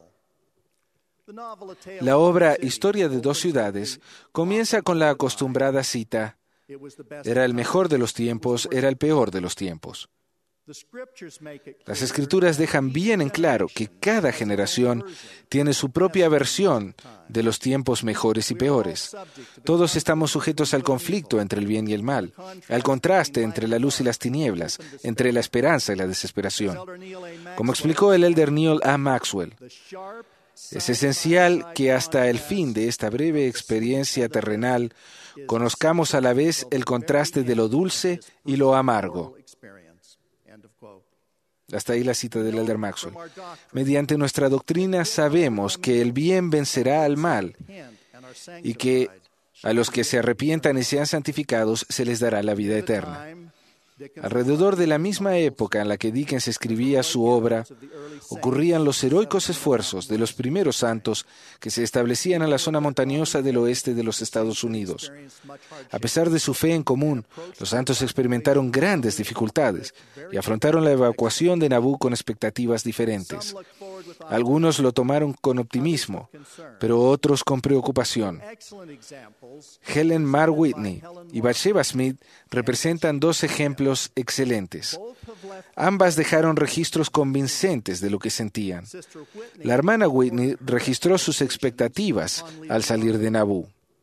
La obra Historia de dos ciudades comienza con la acostumbrada cita: «Era el mejor de los tiempos, era el peor de los tiempos». Las Escrituras dejan bien en claro que cada generación tiene su propia versión de los tiempos mejores y peores. Todos estamos sujetos al conflicto entre el bien y el mal, al contraste entre la luz y las tinieblas, entre la esperanza y la desesperación. Como explicó el elder Neil A. Maxwell, es esencial que hasta el fin de esta breve experiencia terrenal conozcamos a la vez el contraste de lo dulce y lo amargo. Hasta ahí la cita del Elder Maxwell. Mediante nuestra doctrina sabemos que el bien vencerá al mal y que a los que se arrepientan y sean santificados se les dará la vida eterna. Alrededor de la misma época en la que Dickens escribía su obra, ocurrían los heroicos esfuerzos de los primeros santos que se establecían en la zona montañosa del oeste de los Estados Unidos. A pesar de su fe en común, los santos experimentaron grandes dificultades y afrontaron la evacuación de Nabú con expectativas diferentes. Algunos lo tomaron con optimismo, pero otros con preocupación. Helen Mar Whitney y Bathsheba Smith representan dos ejemplos excelentes. Ambas dejaron registros convincentes de lo que sentían. La hermana Whitney registró sus expectativas al salir de Nabú.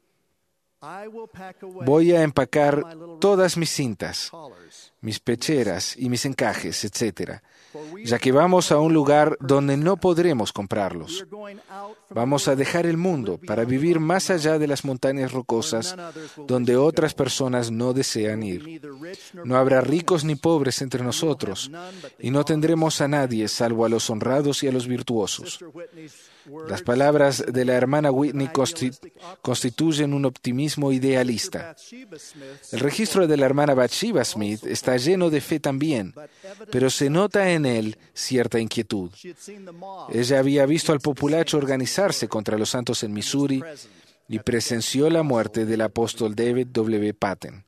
Voy a empacar todas mis cintas, mis pecheras y mis encajes, etcétera, ya que vamos a un lugar donde no podremos comprarlos. Vamos a dejar el mundo para vivir más allá de las montañas rocosas donde otras personas no desean ir. No habrá ricos ni pobres entre nosotros y no tendremos a nadie salvo a los honrados y a los virtuosos. Las palabras de la hermana Whitney constituyen un optimismo idealista. El registro de la hermana Bathsheba Smith está lleno de fe también, pero se nota en él cierta inquietud. Ella había visto al populacho organizarse contra los santos en Missouri y presenció la muerte del apóstol David W. Patten.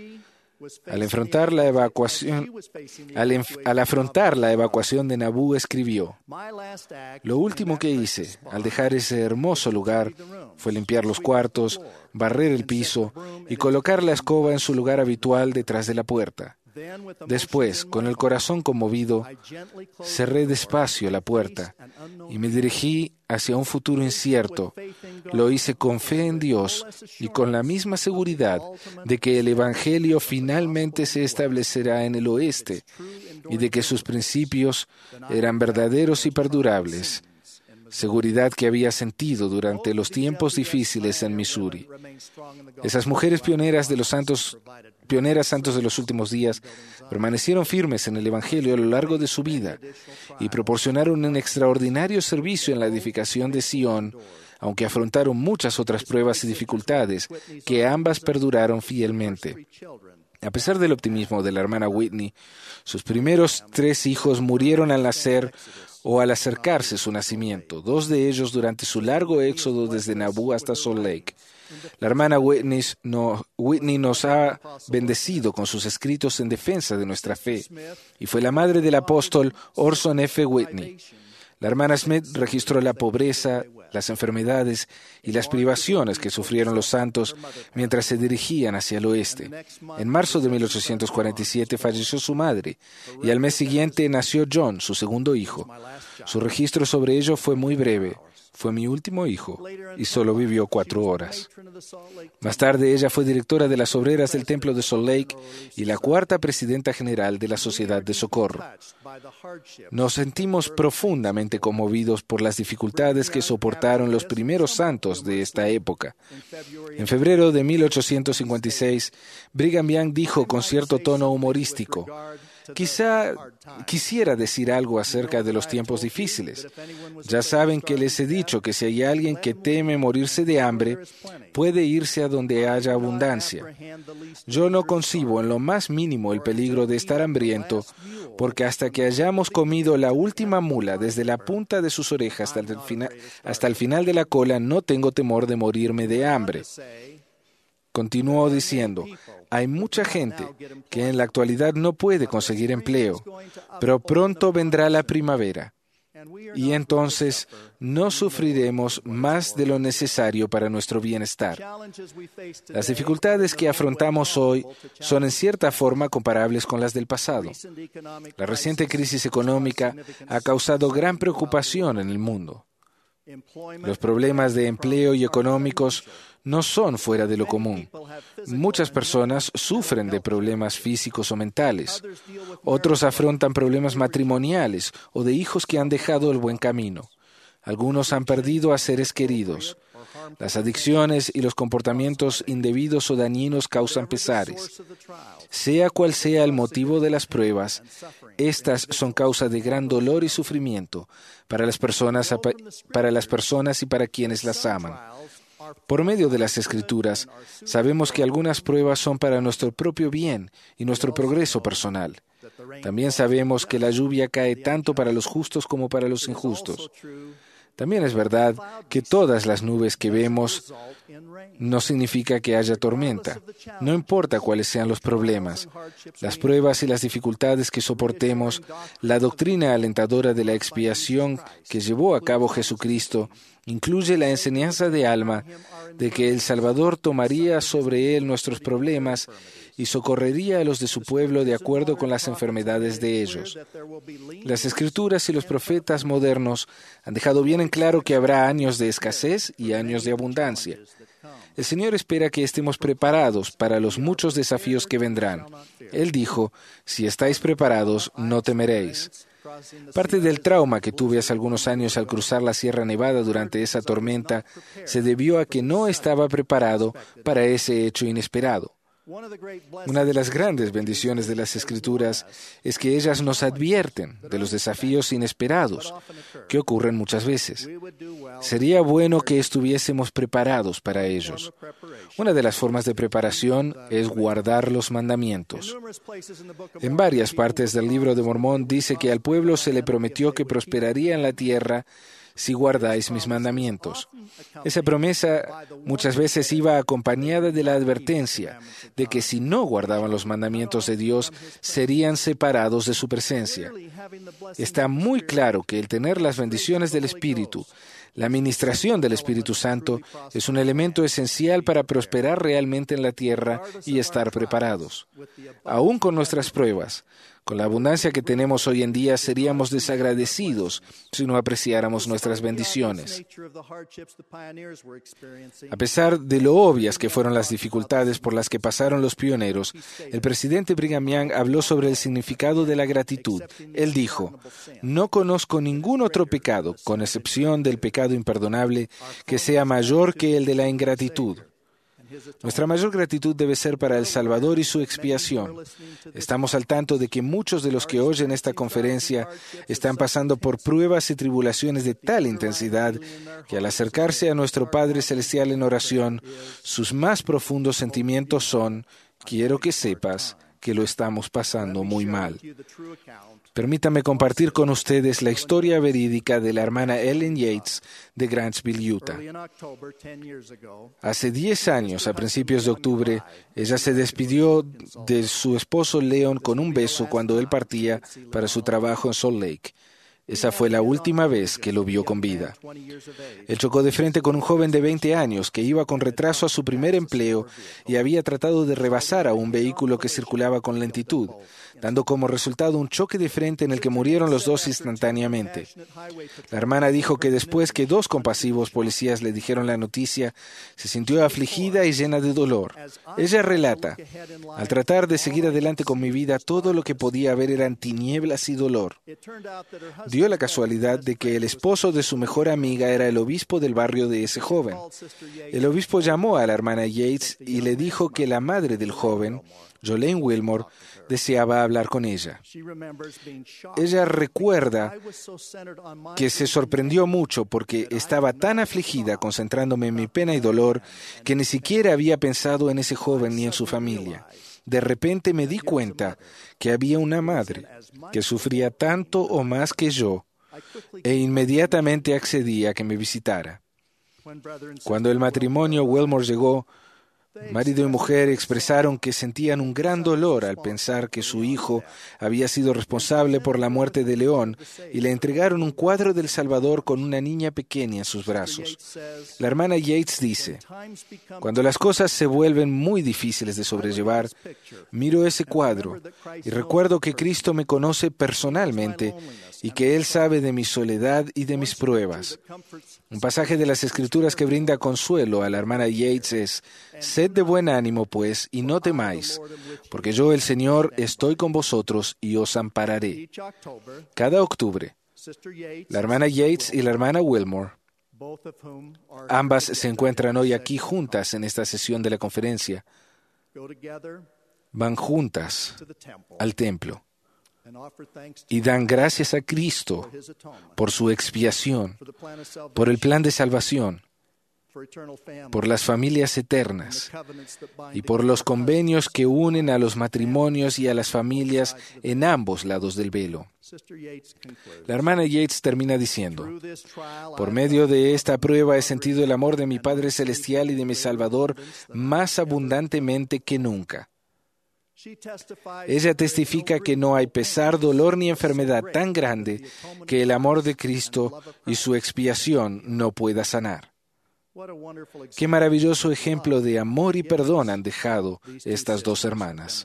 Al enfrentar la evacuación, al, enf- al afrontar la evacuación de Nabú, escribió: "Lo último que hice al dejar ese hermoso lugar fue limpiar los cuartos, barrer el piso y colocar la escoba en su lugar habitual detrás de la puerta. Después, con el corazón conmovido, cerré despacio la puerta y me dirigí hacia un futuro incierto. Lo hice con fe en Dios y con la misma seguridad de que el Evangelio finalmente se establecerá en el oeste y de que sus principios eran verdaderos y perdurables. Seguridad que había sentido durante los tiempos difíciles en Missouri. Esas mujeres pioneras de los santos, pioneras santos de los últimos días, permanecieron firmes en el Evangelio a lo largo de su vida y proporcionaron un extraordinario servicio en la edificación de Sion, aunque afrontaron muchas otras pruebas y dificultades que ambas perduraron fielmente. A pesar del optimismo de la hermana Whitney, sus primeros tres hijos murieron al nacer o al acercarse su nacimiento, dos de ellos durante su largo éxodo desde Nabú hasta Salt Lake. La hermana Whitney, no, Whitney nos ha bendecido con sus escritos en defensa de nuestra fe y fue la madre del apóstol Orson F. Whitney. La hermana Smith registró la pobreza, las enfermedades y las privaciones que sufrieron los santos mientras se dirigían hacia el oeste. En marzo de mil ochocientos cuarenta y siete falleció su madre y al mes siguiente nació John, su segundo hijo. Su registro sobre ello fue muy breve. Fue mi último hijo y solo vivió cuatro horas. Más tarde ella fue directora de las obreras del templo de Salt Lake y la cuarta presidenta general de la Sociedad de Socorro. Nos sentimos profundamente conmovidos por las dificultades que soportaron los primeros santos de esta época. En febrero de mil ochocientos cincuenta y seis, Brigham Young dijo con cierto tono humorístico: Quizá quisiera decir algo acerca de los tiempos difíciles. Ya saben que les he dicho que si hay alguien que teme morirse de hambre, puede irse a donde haya abundancia. Yo no concibo en lo más mínimo el peligro de estar hambriento, porque hasta que hayamos comido la última mula desde la punta de sus orejas hasta el final, hasta el final de la cola, no tengo temor de morirme de hambre. Continuó diciendo: hay mucha gente que en la actualidad no puede conseguir empleo, pero pronto vendrá la primavera y entonces no sufriremos más de lo necesario para nuestro bienestar. Las dificultades que afrontamos hoy son en cierta forma comparables con las del pasado. La reciente crisis económica ha causado gran preocupación en el mundo. Los problemas de empleo y económicos no son fuera de lo común. Muchas personas sufren de problemas físicos o mentales. Otros afrontan problemas matrimoniales o de hijos que han dejado el buen camino. Algunos han perdido a seres queridos. Las adicciones y los comportamientos indebidos o dañinos causan pesares. Sea cual sea el motivo de las pruebas, estas son causa de gran dolor y sufrimiento para las personas, para las personas y para quienes las aman. Por medio de las Escrituras, sabemos que algunas pruebas son para nuestro propio bien y nuestro progreso personal. También sabemos que la lluvia cae tanto para los justos como para los injustos. También es verdad que todas las nubes que vemos no significa que haya tormenta. No importa cuáles sean los problemas, las pruebas y las dificultades que soportemos, la doctrina alentadora de la expiación que llevó a cabo Jesucristo incluye la enseñanza de alma de que el Salvador tomaría sobre él nuestros problemas y socorrería a los de su pueblo de acuerdo con las enfermedades de ellos. Las Escrituras y los profetas modernos han dejado bien en claro que habrá años de escasez y años de abundancia. El Señor espera que estemos preparados para los muchos desafíos que vendrán. Él dijo, si estáis preparados, no temeréis. Parte del trauma que tuve hace algunos años al cruzar la Sierra Nevada durante esa tormenta se debió a que no estaba preparado para ese hecho inesperado. Una de las grandes bendiciones de las Escrituras es que ellas nos advierten de los desafíos inesperados que ocurren muchas veces. Sería bueno que estuviésemos preparados para ellos. Una de las formas de preparación es guardar los mandamientos. En varias partes del Libro de Mormón dice que al pueblo se le prometió que prosperaría en la tierra si guardáis mis mandamientos. Esa promesa muchas veces iba acompañada de la advertencia de que si no guardaban los mandamientos de Dios, serían separados de su presencia. Está muy claro que el tener las bendiciones del Espíritu, la administración del Espíritu Santo, es un elemento esencial para prosperar realmente en la tierra y estar preparados. Aún con nuestras pruebas, con la abundancia que tenemos hoy en día, seríamos desagradecidos si no apreciáramos nuestras bendiciones. A pesar de lo obvias que fueron las dificultades por las que pasaron los pioneros, el presidente Brigham Young habló sobre el significado de la gratitud. Él dijo, no conozco ningún otro pecado, con excepción del pecado imperdonable, que sea mayor que el de la ingratitud. Nuestra mayor gratitud debe ser para el Salvador y su expiación. Estamos al tanto de que muchos de los que oyen esta conferencia están pasando por pruebas y tribulaciones de tal intensidad que al acercarse a nuestro Padre Celestial en oración, sus más profundos sentimientos son, quiero que sepas que lo estamos pasando muy mal. Permítame compartir con ustedes la historia verídica de la hermana Ellen Yates de Grantsville, Utah. Hace diez años, a principios de octubre, ella se despidió de su esposo Leon con un beso cuando él partía para su trabajo en Salt Lake. Esa fue la última vez que lo vio con vida. Él chocó de frente con un joven de veinte años que iba con retraso a su primer empleo y había tratado de rebasar a un vehículo que circulaba con lentitud, dando como resultado un choque de frente en el que murieron los dos instantáneamente. La hermana dijo que después que dos compasivos policías le dijeron la noticia, se sintió afligida y llena de dolor. Ella relata, al tratar de seguir adelante con mi vida, todo lo que podía ver eran tinieblas y dolor. Dio la casualidad de que el esposo de su mejor amiga era el obispo del barrio de ese joven. El obispo llamó a la hermana Yates y le dijo que la madre del joven, Jolene Wilmore, deseaba hablar con ella. Ella recuerda que se sorprendió mucho porque estaba tan afligida concentrándome en mi pena y dolor que ni siquiera había pensado en ese joven ni en su familia. De repente me di cuenta que había una madre que sufría tanto o más que yo e inmediatamente accedí a que me visitara. Cuando el matrimonio Wilmore llegó, marido y mujer expresaron que sentían un gran dolor al pensar que su hijo había sido responsable por la muerte de León y le entregaron un cuadro del Salvador con una niña pequeña en sus brazos. La hermana Yates dice, cuando las cosas se vuelven muy difíciles de sobrellevar, miro ese cuadro y recuerdo que Cristo me conoce personalmente y que Él sabe de mi soledad y de mis pruebas. Un pasaje de las Escrituras que brinda consuelo a la hermana Yates es, sed de buen ánimo, pues, y no temáis, porque yo, el Señor, estoy con vosotros y os ampararé. Cada octubre, la hermana Yates y la hermana Wilmore Ambas se encuentran hoy aquí juntas en esta sesión de la conferencia. Van juntas al templo y dan gracias a Cristo por su expiación, por el plan de salvación, por las familias eternas y por los convenios que unen a los matrimonios y a las familias en ambos lados del velo. La hermana Yates termina diciendo: por medio de esta prueba he sentido el amor de mi Padre Celestial y de mi Salvador más abundantemente que nunca. Ella testifica que no hay pesar, dolor ni enfermedad tan grande que el amor de Cristo y su expiación no pueda sanar. Qué maravilloso ejemplo de amor y perdón han dejado estas dos hermanas.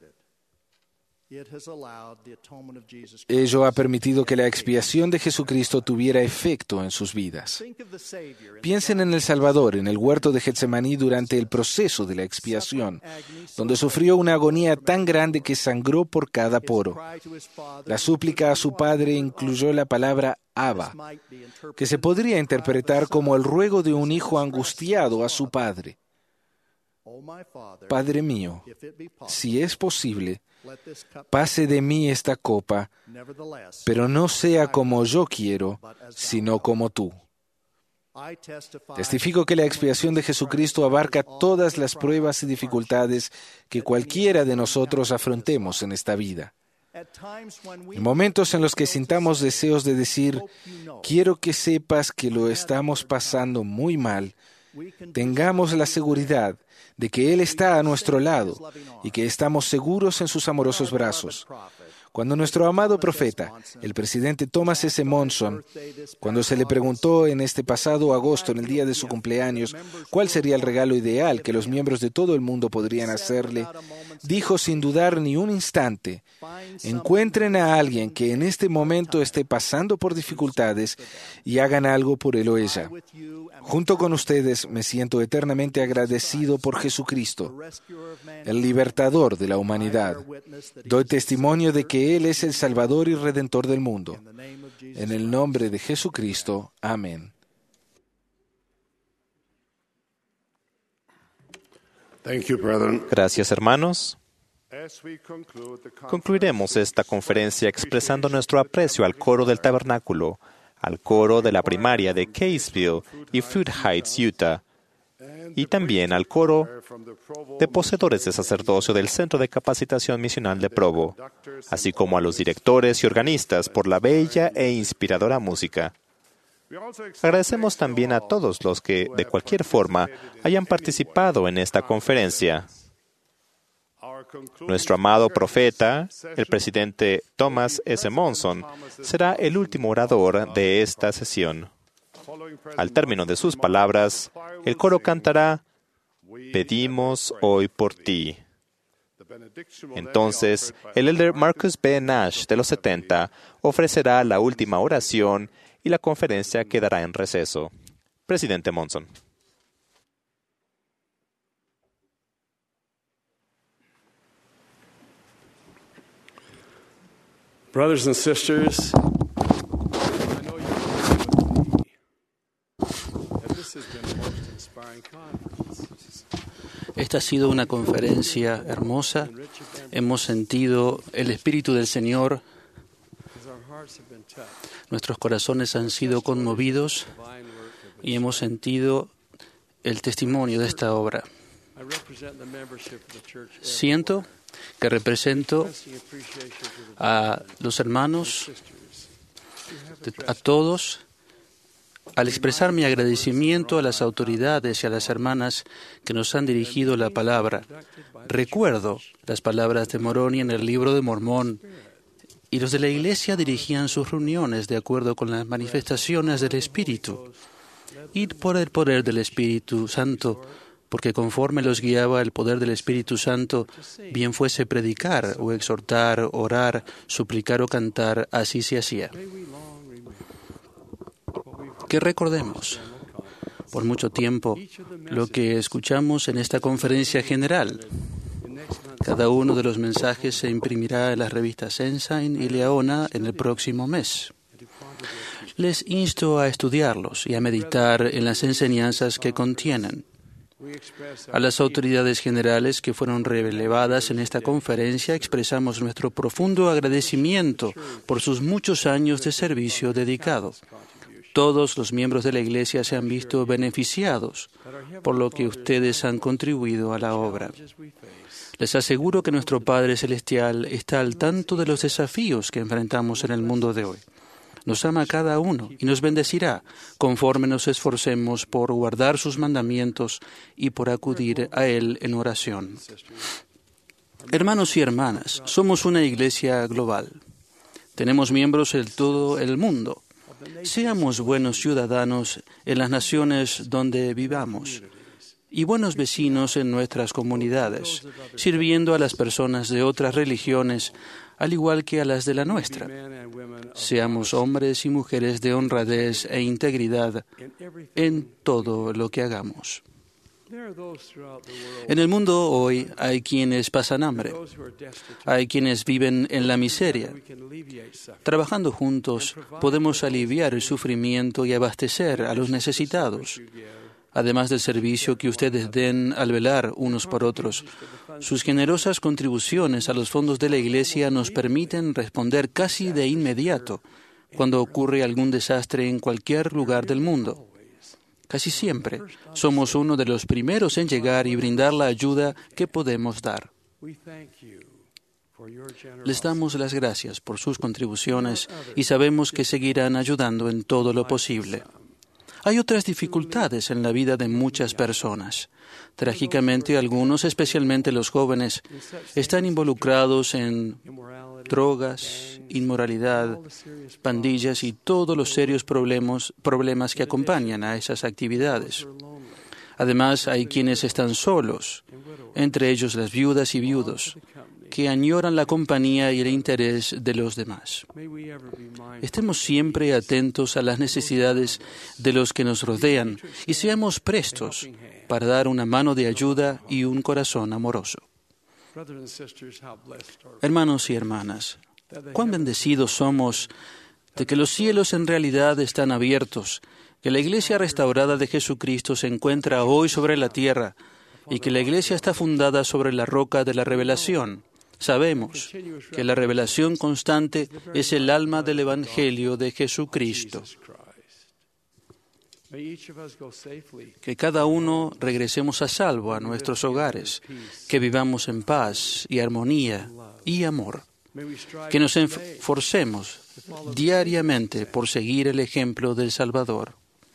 Ello ha permitido que la expiación de Jesucristo tuviera efecto en sus vidas. Piensen en el Salvador, en el huerto de Getsemaní durante el proceso de la expiación, donde sufrió una agonía tan grande que sangró por cada poro. La súplica a su Padre incluyó la palabra Abba, que se podría interpretar como el ruego de un hijo angustiado a su Padre. Padre mío, si es posible, pase de mí esta copa, pero no sea como yo quiero, sino como tú. Testifico que la expiación de Jesucristo abarca todas las pruebas y dificultades que cualquiera de nosotros afrontemos en esta vida. En momentos en los que sintamos deseos de decir, quiero que sepas que lo estamos pasando muy mal, tengamos la seguridad de que Él está a nuestro lado y que estamos seguros en sus amorosos brazos. Cuando nuestro amado profeta, el presidente Thomas S. Monson, cuando se le preguntó en este pasado agosto, en el día de su cumpleaños, cuál sería el regalo ideal que los miembros de todo el mundo podrían hacerle, dijo sin dudar ni un instante: encuentren a alguien que en este momento esté pasando por dificultades y hagan algo por él o ella. Junto con ustedes me siento eternamente agradecido por Jesucristo, el libertador de la humanidad. Doy testimonio de que Él es el Salvador y Redentor del mundo. En el nombre de Jesucristo. Amén. Gracias, hermanos. Concluiremos esta conferencia expresando nuestro aprecio al coro del tabernáculo, al coro de la primaria de Caseville y Fruit Heights, Utah, y también al coro de poseedores de sacerdocio del Centro de Capacitación Misional de Provo, así como a los directores y organistas por la bella e inspiradora música. Agradecemos también a todos los que, de cualquier forma, hayan participado en esta conferencia. Nuestro amado profeta, el presidente Thomas S. Monson, será el último orador de esta sesión. Al término de sus palabras, el coro cantará «Pedimos hoy por ti». Entonces, el elder Marcus B. Nash, de los setenta, ofrecerá la última oración y la conferencia quedará en receso. Presidente Monson. Brothers and sisters, I know you agree with me that this has been a most inspiring conference. Esta ha sido una conferencia hermosa. Hemos sentido el Espíritu del Señor. Nuestros corazones han sido conmovidos y hemos sentido el testimonio de esta obra. Siento que represento a los hermanos, a todos, al expresar mi agradecimiento a las autoridades y a las hermanas que nos han dirigido la palabra. Recuerdo las palabras de Moroni en el libro de Mormón, y los de la Iglesia dirigían sus reuniones de acuerdo con las manifestaciones del Espíritu, y por el poder del Espíritu Santo, porque conforme los guiaba el poder del Espíritu Santo, bien fuese predicar o exhortar, orar, suplicar o cantar, así se hacía. Que recordemos por mucho tiempo lo que escuchamos en esta conferencia general. Cada uno de los mensajes se imprimirá en las revistas Ensign y Leona en el próximo mes. Les insto a estudiarlos y a meditar en las enseñanzas que contienen. A las autoridades generales que fueron relevadas en esta conferencia expresamos nuestro profundo agradecimiento por sus muchos años de servicio dedicado. Todos los miembros de la Iglesia se han visto beneficiados por lo que ustedes han contribuido a la obra. Les aseguro que nuestro Padre Celestial está al tanto de los desafíos que enfrentamos en el mundo de hoy. Nos ama a cada uno y nos bendecirá conforme nos esforcemos por guardar sus mandamientos y por acudir a Él en oración. Hermanos y hermanas, somos una iglesia global. Tenemos miembros en todo el mundo. Seamos buenos ciudadanos en las naciones donde vivamos y buenos vecinos en nuestras comunidades, sirviendo a las personas de otras religiones al igual que a las de la nuestra. Seamos hombres y mujeres de honradez e integridad en todo lo que hagamos. En el mundo hoy hay quienes pasan hambre, hay quienes viven en la miseria. Trabajando juntos podemos aliviar el sufrimiento y abastecer a los necesitados. Además del servicio que ustedes den al velar unos por otros, sus generosas contribuciones a los fondos de la Iglesia nos permiten responder casi de inmediato cuando ocurre algún desastre en cualquier lugar del mundo. Casi siempre somos uno de los primeros en llegar y brindar la ayuda que podemos dar. Les damos las gracias por sus contribuciones y sabemos que seguirán ayudando en todo lo posible. Hay otras dificultades en la vida de muchas personas. Trágicamente, algunos, especialmente los jóvenes, están involucrados en drogas, inmoralidad, pandillas y todos los serios problemas, problemas que acompañan a esas actividades. Además, hay quienes están solos, entre ellos las viudas y viudos, que añoran la compañía y el interés de los demás. Estemos siempre atentos a las necesidades de los que nos rodean y seamos prestos para dar una mano de ayuda y un corazón amoroso. Hermanos y hermanas, cuán bendecidos somos de que los cielos en realidad están abiertos, que la Iglesia restaurada de Jesucristo se encuentra hoy sobre la tierra y que la Iglesia está fundada sobre la roca de la revelación. Sabemos que la revelación constante es el alma del Evangelio de Jesucristo. Que cada uno regresemos a salvo a nuestros hogares, que vivamos en paz y armonía y amor, que nos esforcemos diariamente por seguir el ejemplo del Salvador.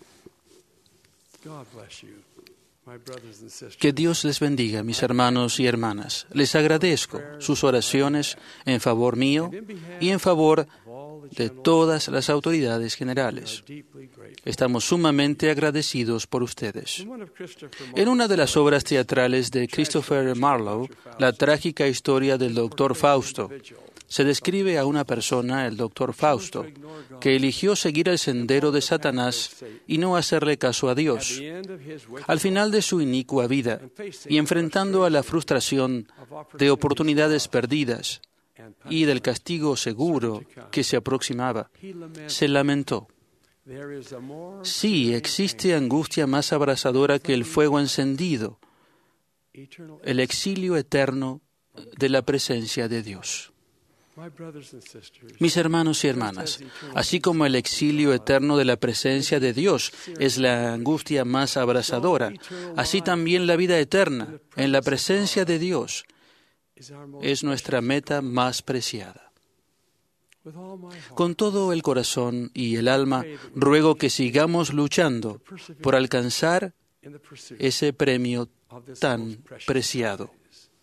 Que Dios les bendiga, mis hermanos y hermanas. Les agradezco sus oraciones en favor mío y en favor de todas las autoridades generales. Estamos sumamente agradecidos por ustedes. En una de las obras teatrales de Christopher Marlowe, La trágica historia del doctor Fausto, se describe a una persona, el doctor Fausto, que eligió seguir el sendero de Satanás y no hacerle caso a Dios. Al final de su inicua vida y enfrentando a la frustración de oportunidades perdidas y del castigo seguro que se aproximaba, se lamentó. Sí, existe angustia más abrasadora que el fuego encendido, el exilio eterno de la presencia de Dios. Mis hermanos y hermanas, así como el exilio eterno de la presencia de Dios es la angustia más abrasadora, así también la vida eterna en la presencia de Dios es nuestra meta más preciada. Con todo el corazón y el alma, ruego que sigamos luchando por alcanzar ese premio tan preciado.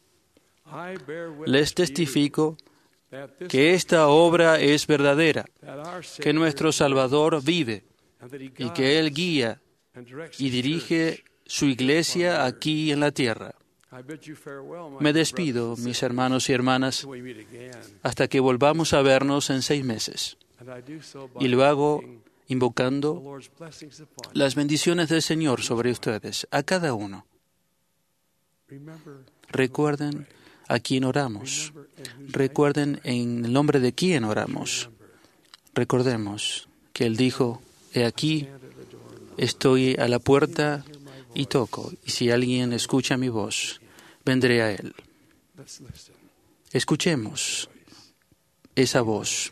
Les testifico que esta obra es verdadera, que nuestro Salvador vive y que Él guía y dirige su iglesia aquí en la tierra. Me despido, mis hermanos y hermanas, hasta que volvamos a vernos en seis meses. Y lo hago invocando las bendiciones del Señor sobre ustedes, a cada uno. Recuerden a quién oramos. Recuerden en el nombre de quién oramos. Recordemos que Él dijo, he aquí, estoy a la puerta y toco, y si alguien escucha mi voz, vendré a Él. Escuchemos esa voz.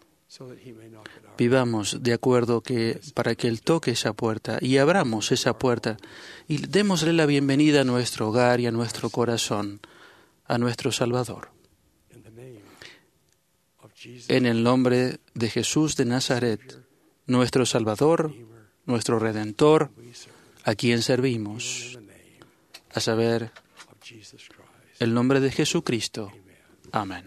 Vivamos de acuerdo que para que Él toque esa puerta y abramos esa puerta y démosle la bienvenida a nuestro hogar y a nuestro corazón, a nuestro Salvador. En el nombre de Jesús de Nazaret, nuestro Salvador, nuestro Redentor, a quien servimos, a saber, el nombre de Jesucristo. Amén.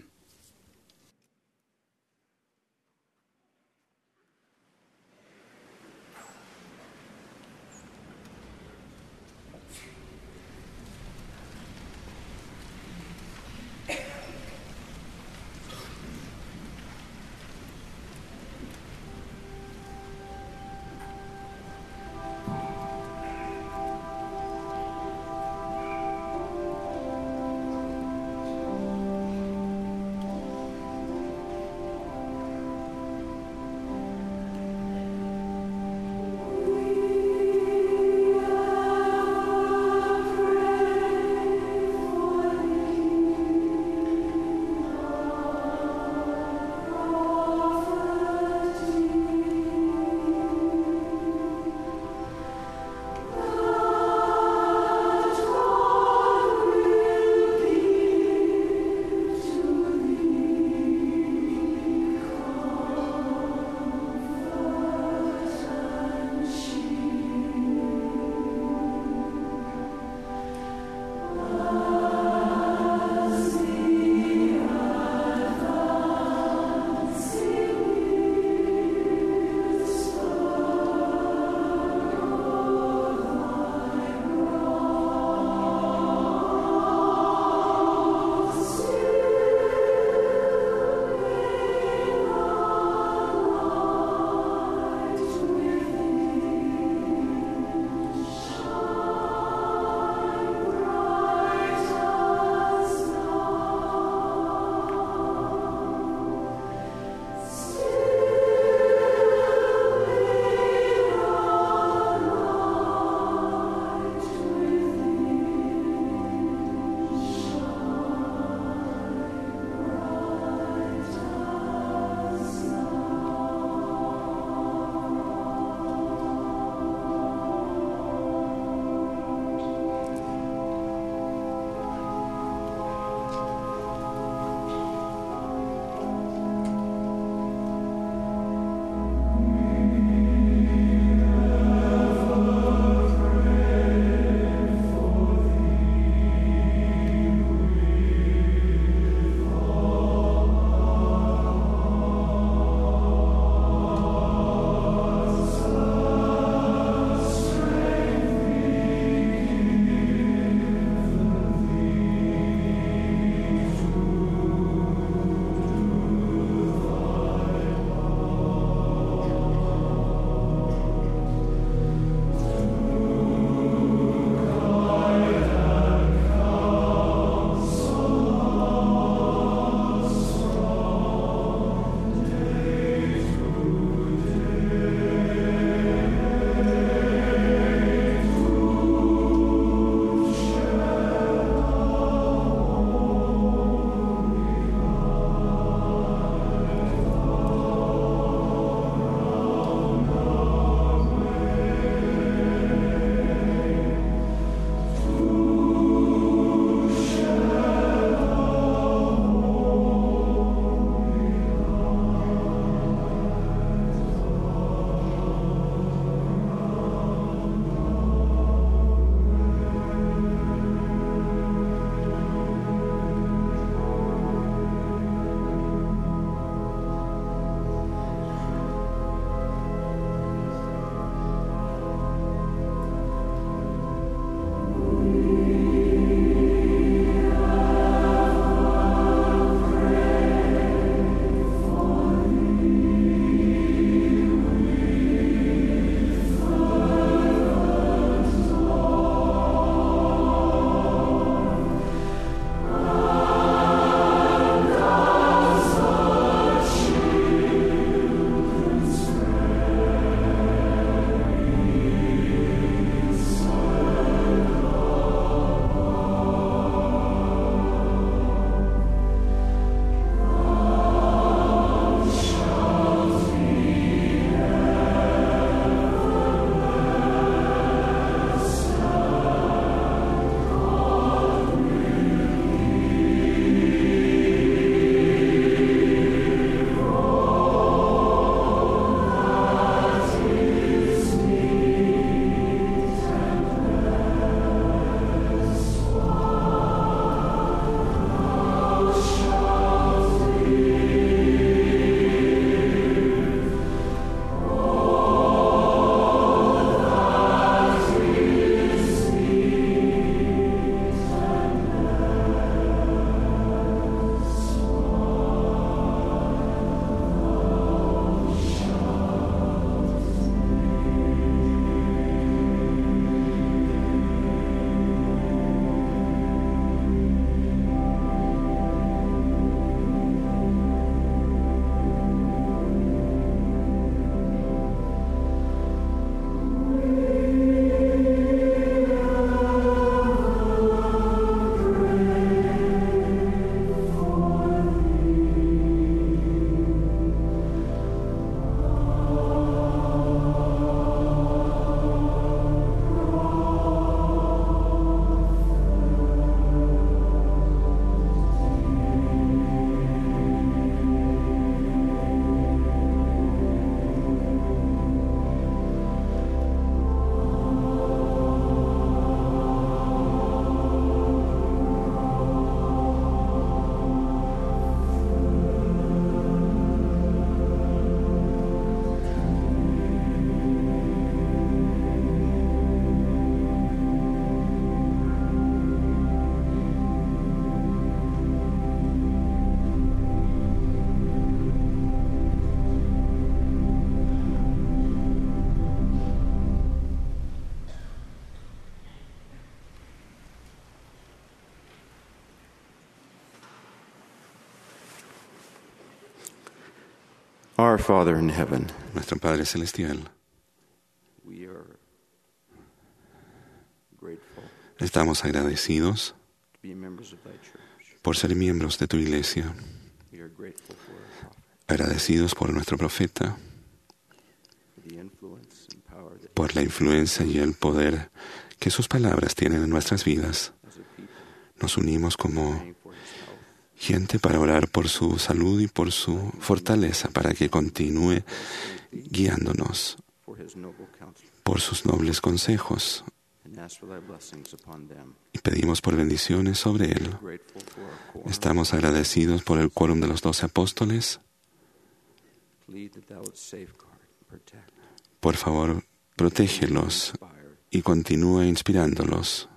Our Father in heaven, Nuestro Padre Celestial, we are grateful estamos agradecidos to be members of thy church. por ser miembros de tu iglesia, We are grateful for our prophet, agradecidos por nuestro profeta, for the influence and power that por la influencia y el poder que sus palabras tienen en nuestras vidas. as a people Nos unimos como praying for his health, gente para orar por su salud y por su fortaleza, para que continúe guiándonos for his noble counsel, por sus nobles consejos. and ask for thy blessings upon them. Y pedimos por bendiciones sobre él. Grateful for our quorum. Estamos agradecidos por el quórum de los doce apóstoles. Plead that thou wouldst safeguard and protect, Por favor, protégelos inspire. y continúa inspirándolos.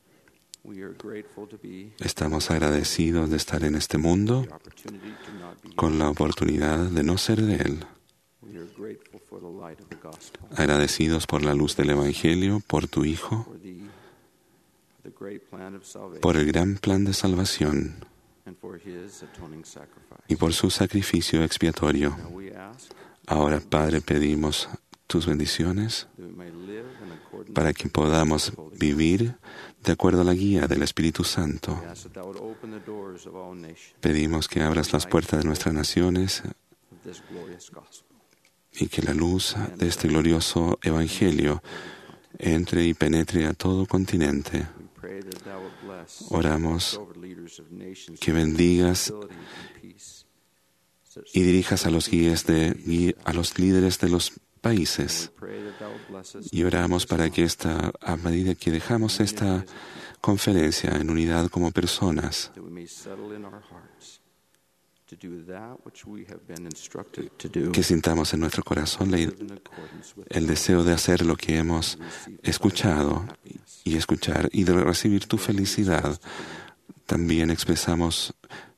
We are grateful to be Estamos agradecidos de estar en este mundo the opportunity to not be. con la oportunidad de no ser de él. We are grateful for the light of the gospel, Agradecidos por la luz del Evangelio, por tu Hijo, for the the great plan of salvation, por el gran plan de salvación and for his atoning sacrifice. y por su sacrificio expiatorio. Now we ask Ahora, Padre, pedimos tus bendiciones that we may live in accordance para que podamos with the Holy vivir de acuerdo a la guía del Espíritu Santo. We ask that thou would open the doors of all nations Pedimos que abras las puertas de nuestras naciones of this glorious gospel. y que la luz de este glorioso Evangelio entre y penetre a todo continente. We pray that thou would bless Oramos over leaders of nations que bendigas stability and peace, such y dirijas a los guías de gui- a los líderes de los países. we pray that thou would bless us Y oramos para que esta, a medida que dejamos esta conferencia en unidad como personas, that we may settle in our hearts to do that which we have been instructed to do, que sintamos en nuestro corazón la- live in accordance with el deseo de hacer lo que hemos escuchado y escuchar y de recibir tu felicidad. También expresamos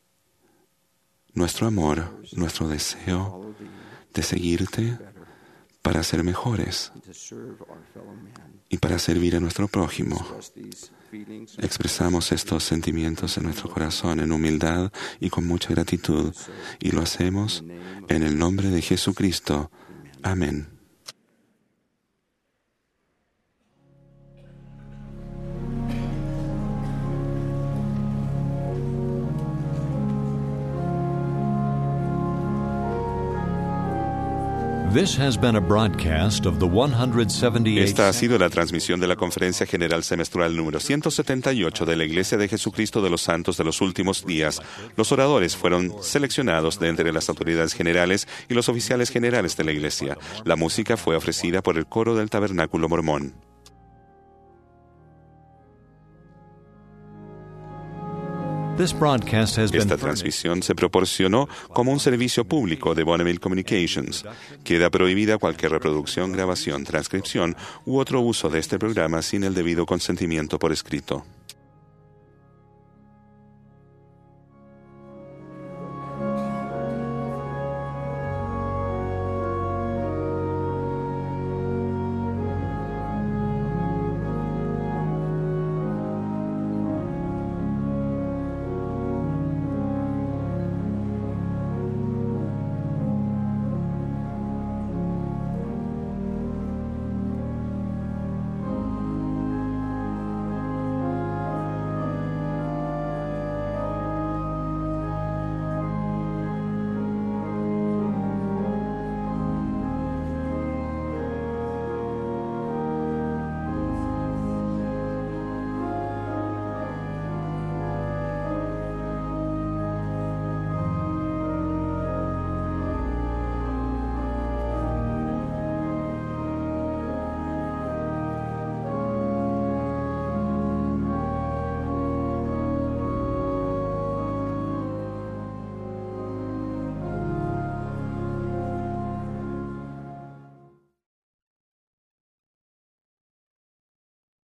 nuestro amor, nuestro deseo follow thee de seguirte better para ser mejores and to serve our fellow man. y para servir a nuestro prójimo. Express these feelings Expresamos estos sentimientos en nuestro corazón en humildad y con mucha gratitud, y lo hacemos en el nombre de Jesucristo. Amén. This has been a broadcast of the one hundred seventy-eighth Esta ha sido la transmisión de la Conferencia General Semestral número ciento setenta y ocho de la Iglesia de Jesucristo de los Santos de los Últimos Días. Los oradores fueron seleccionados de entre las autoridades generales y los oficiales generales de la Iglesia. La música fue ofrecida por el coro del Tabernáculo Mormón. This broadcast has been Esta furnished transmisión se proporcionó como un servicio público de Bonneville Communications. Queda prohibida cualquier reproducción, grabación, transcripción u otro uso de este programa sin el debido consentimiento por escrito.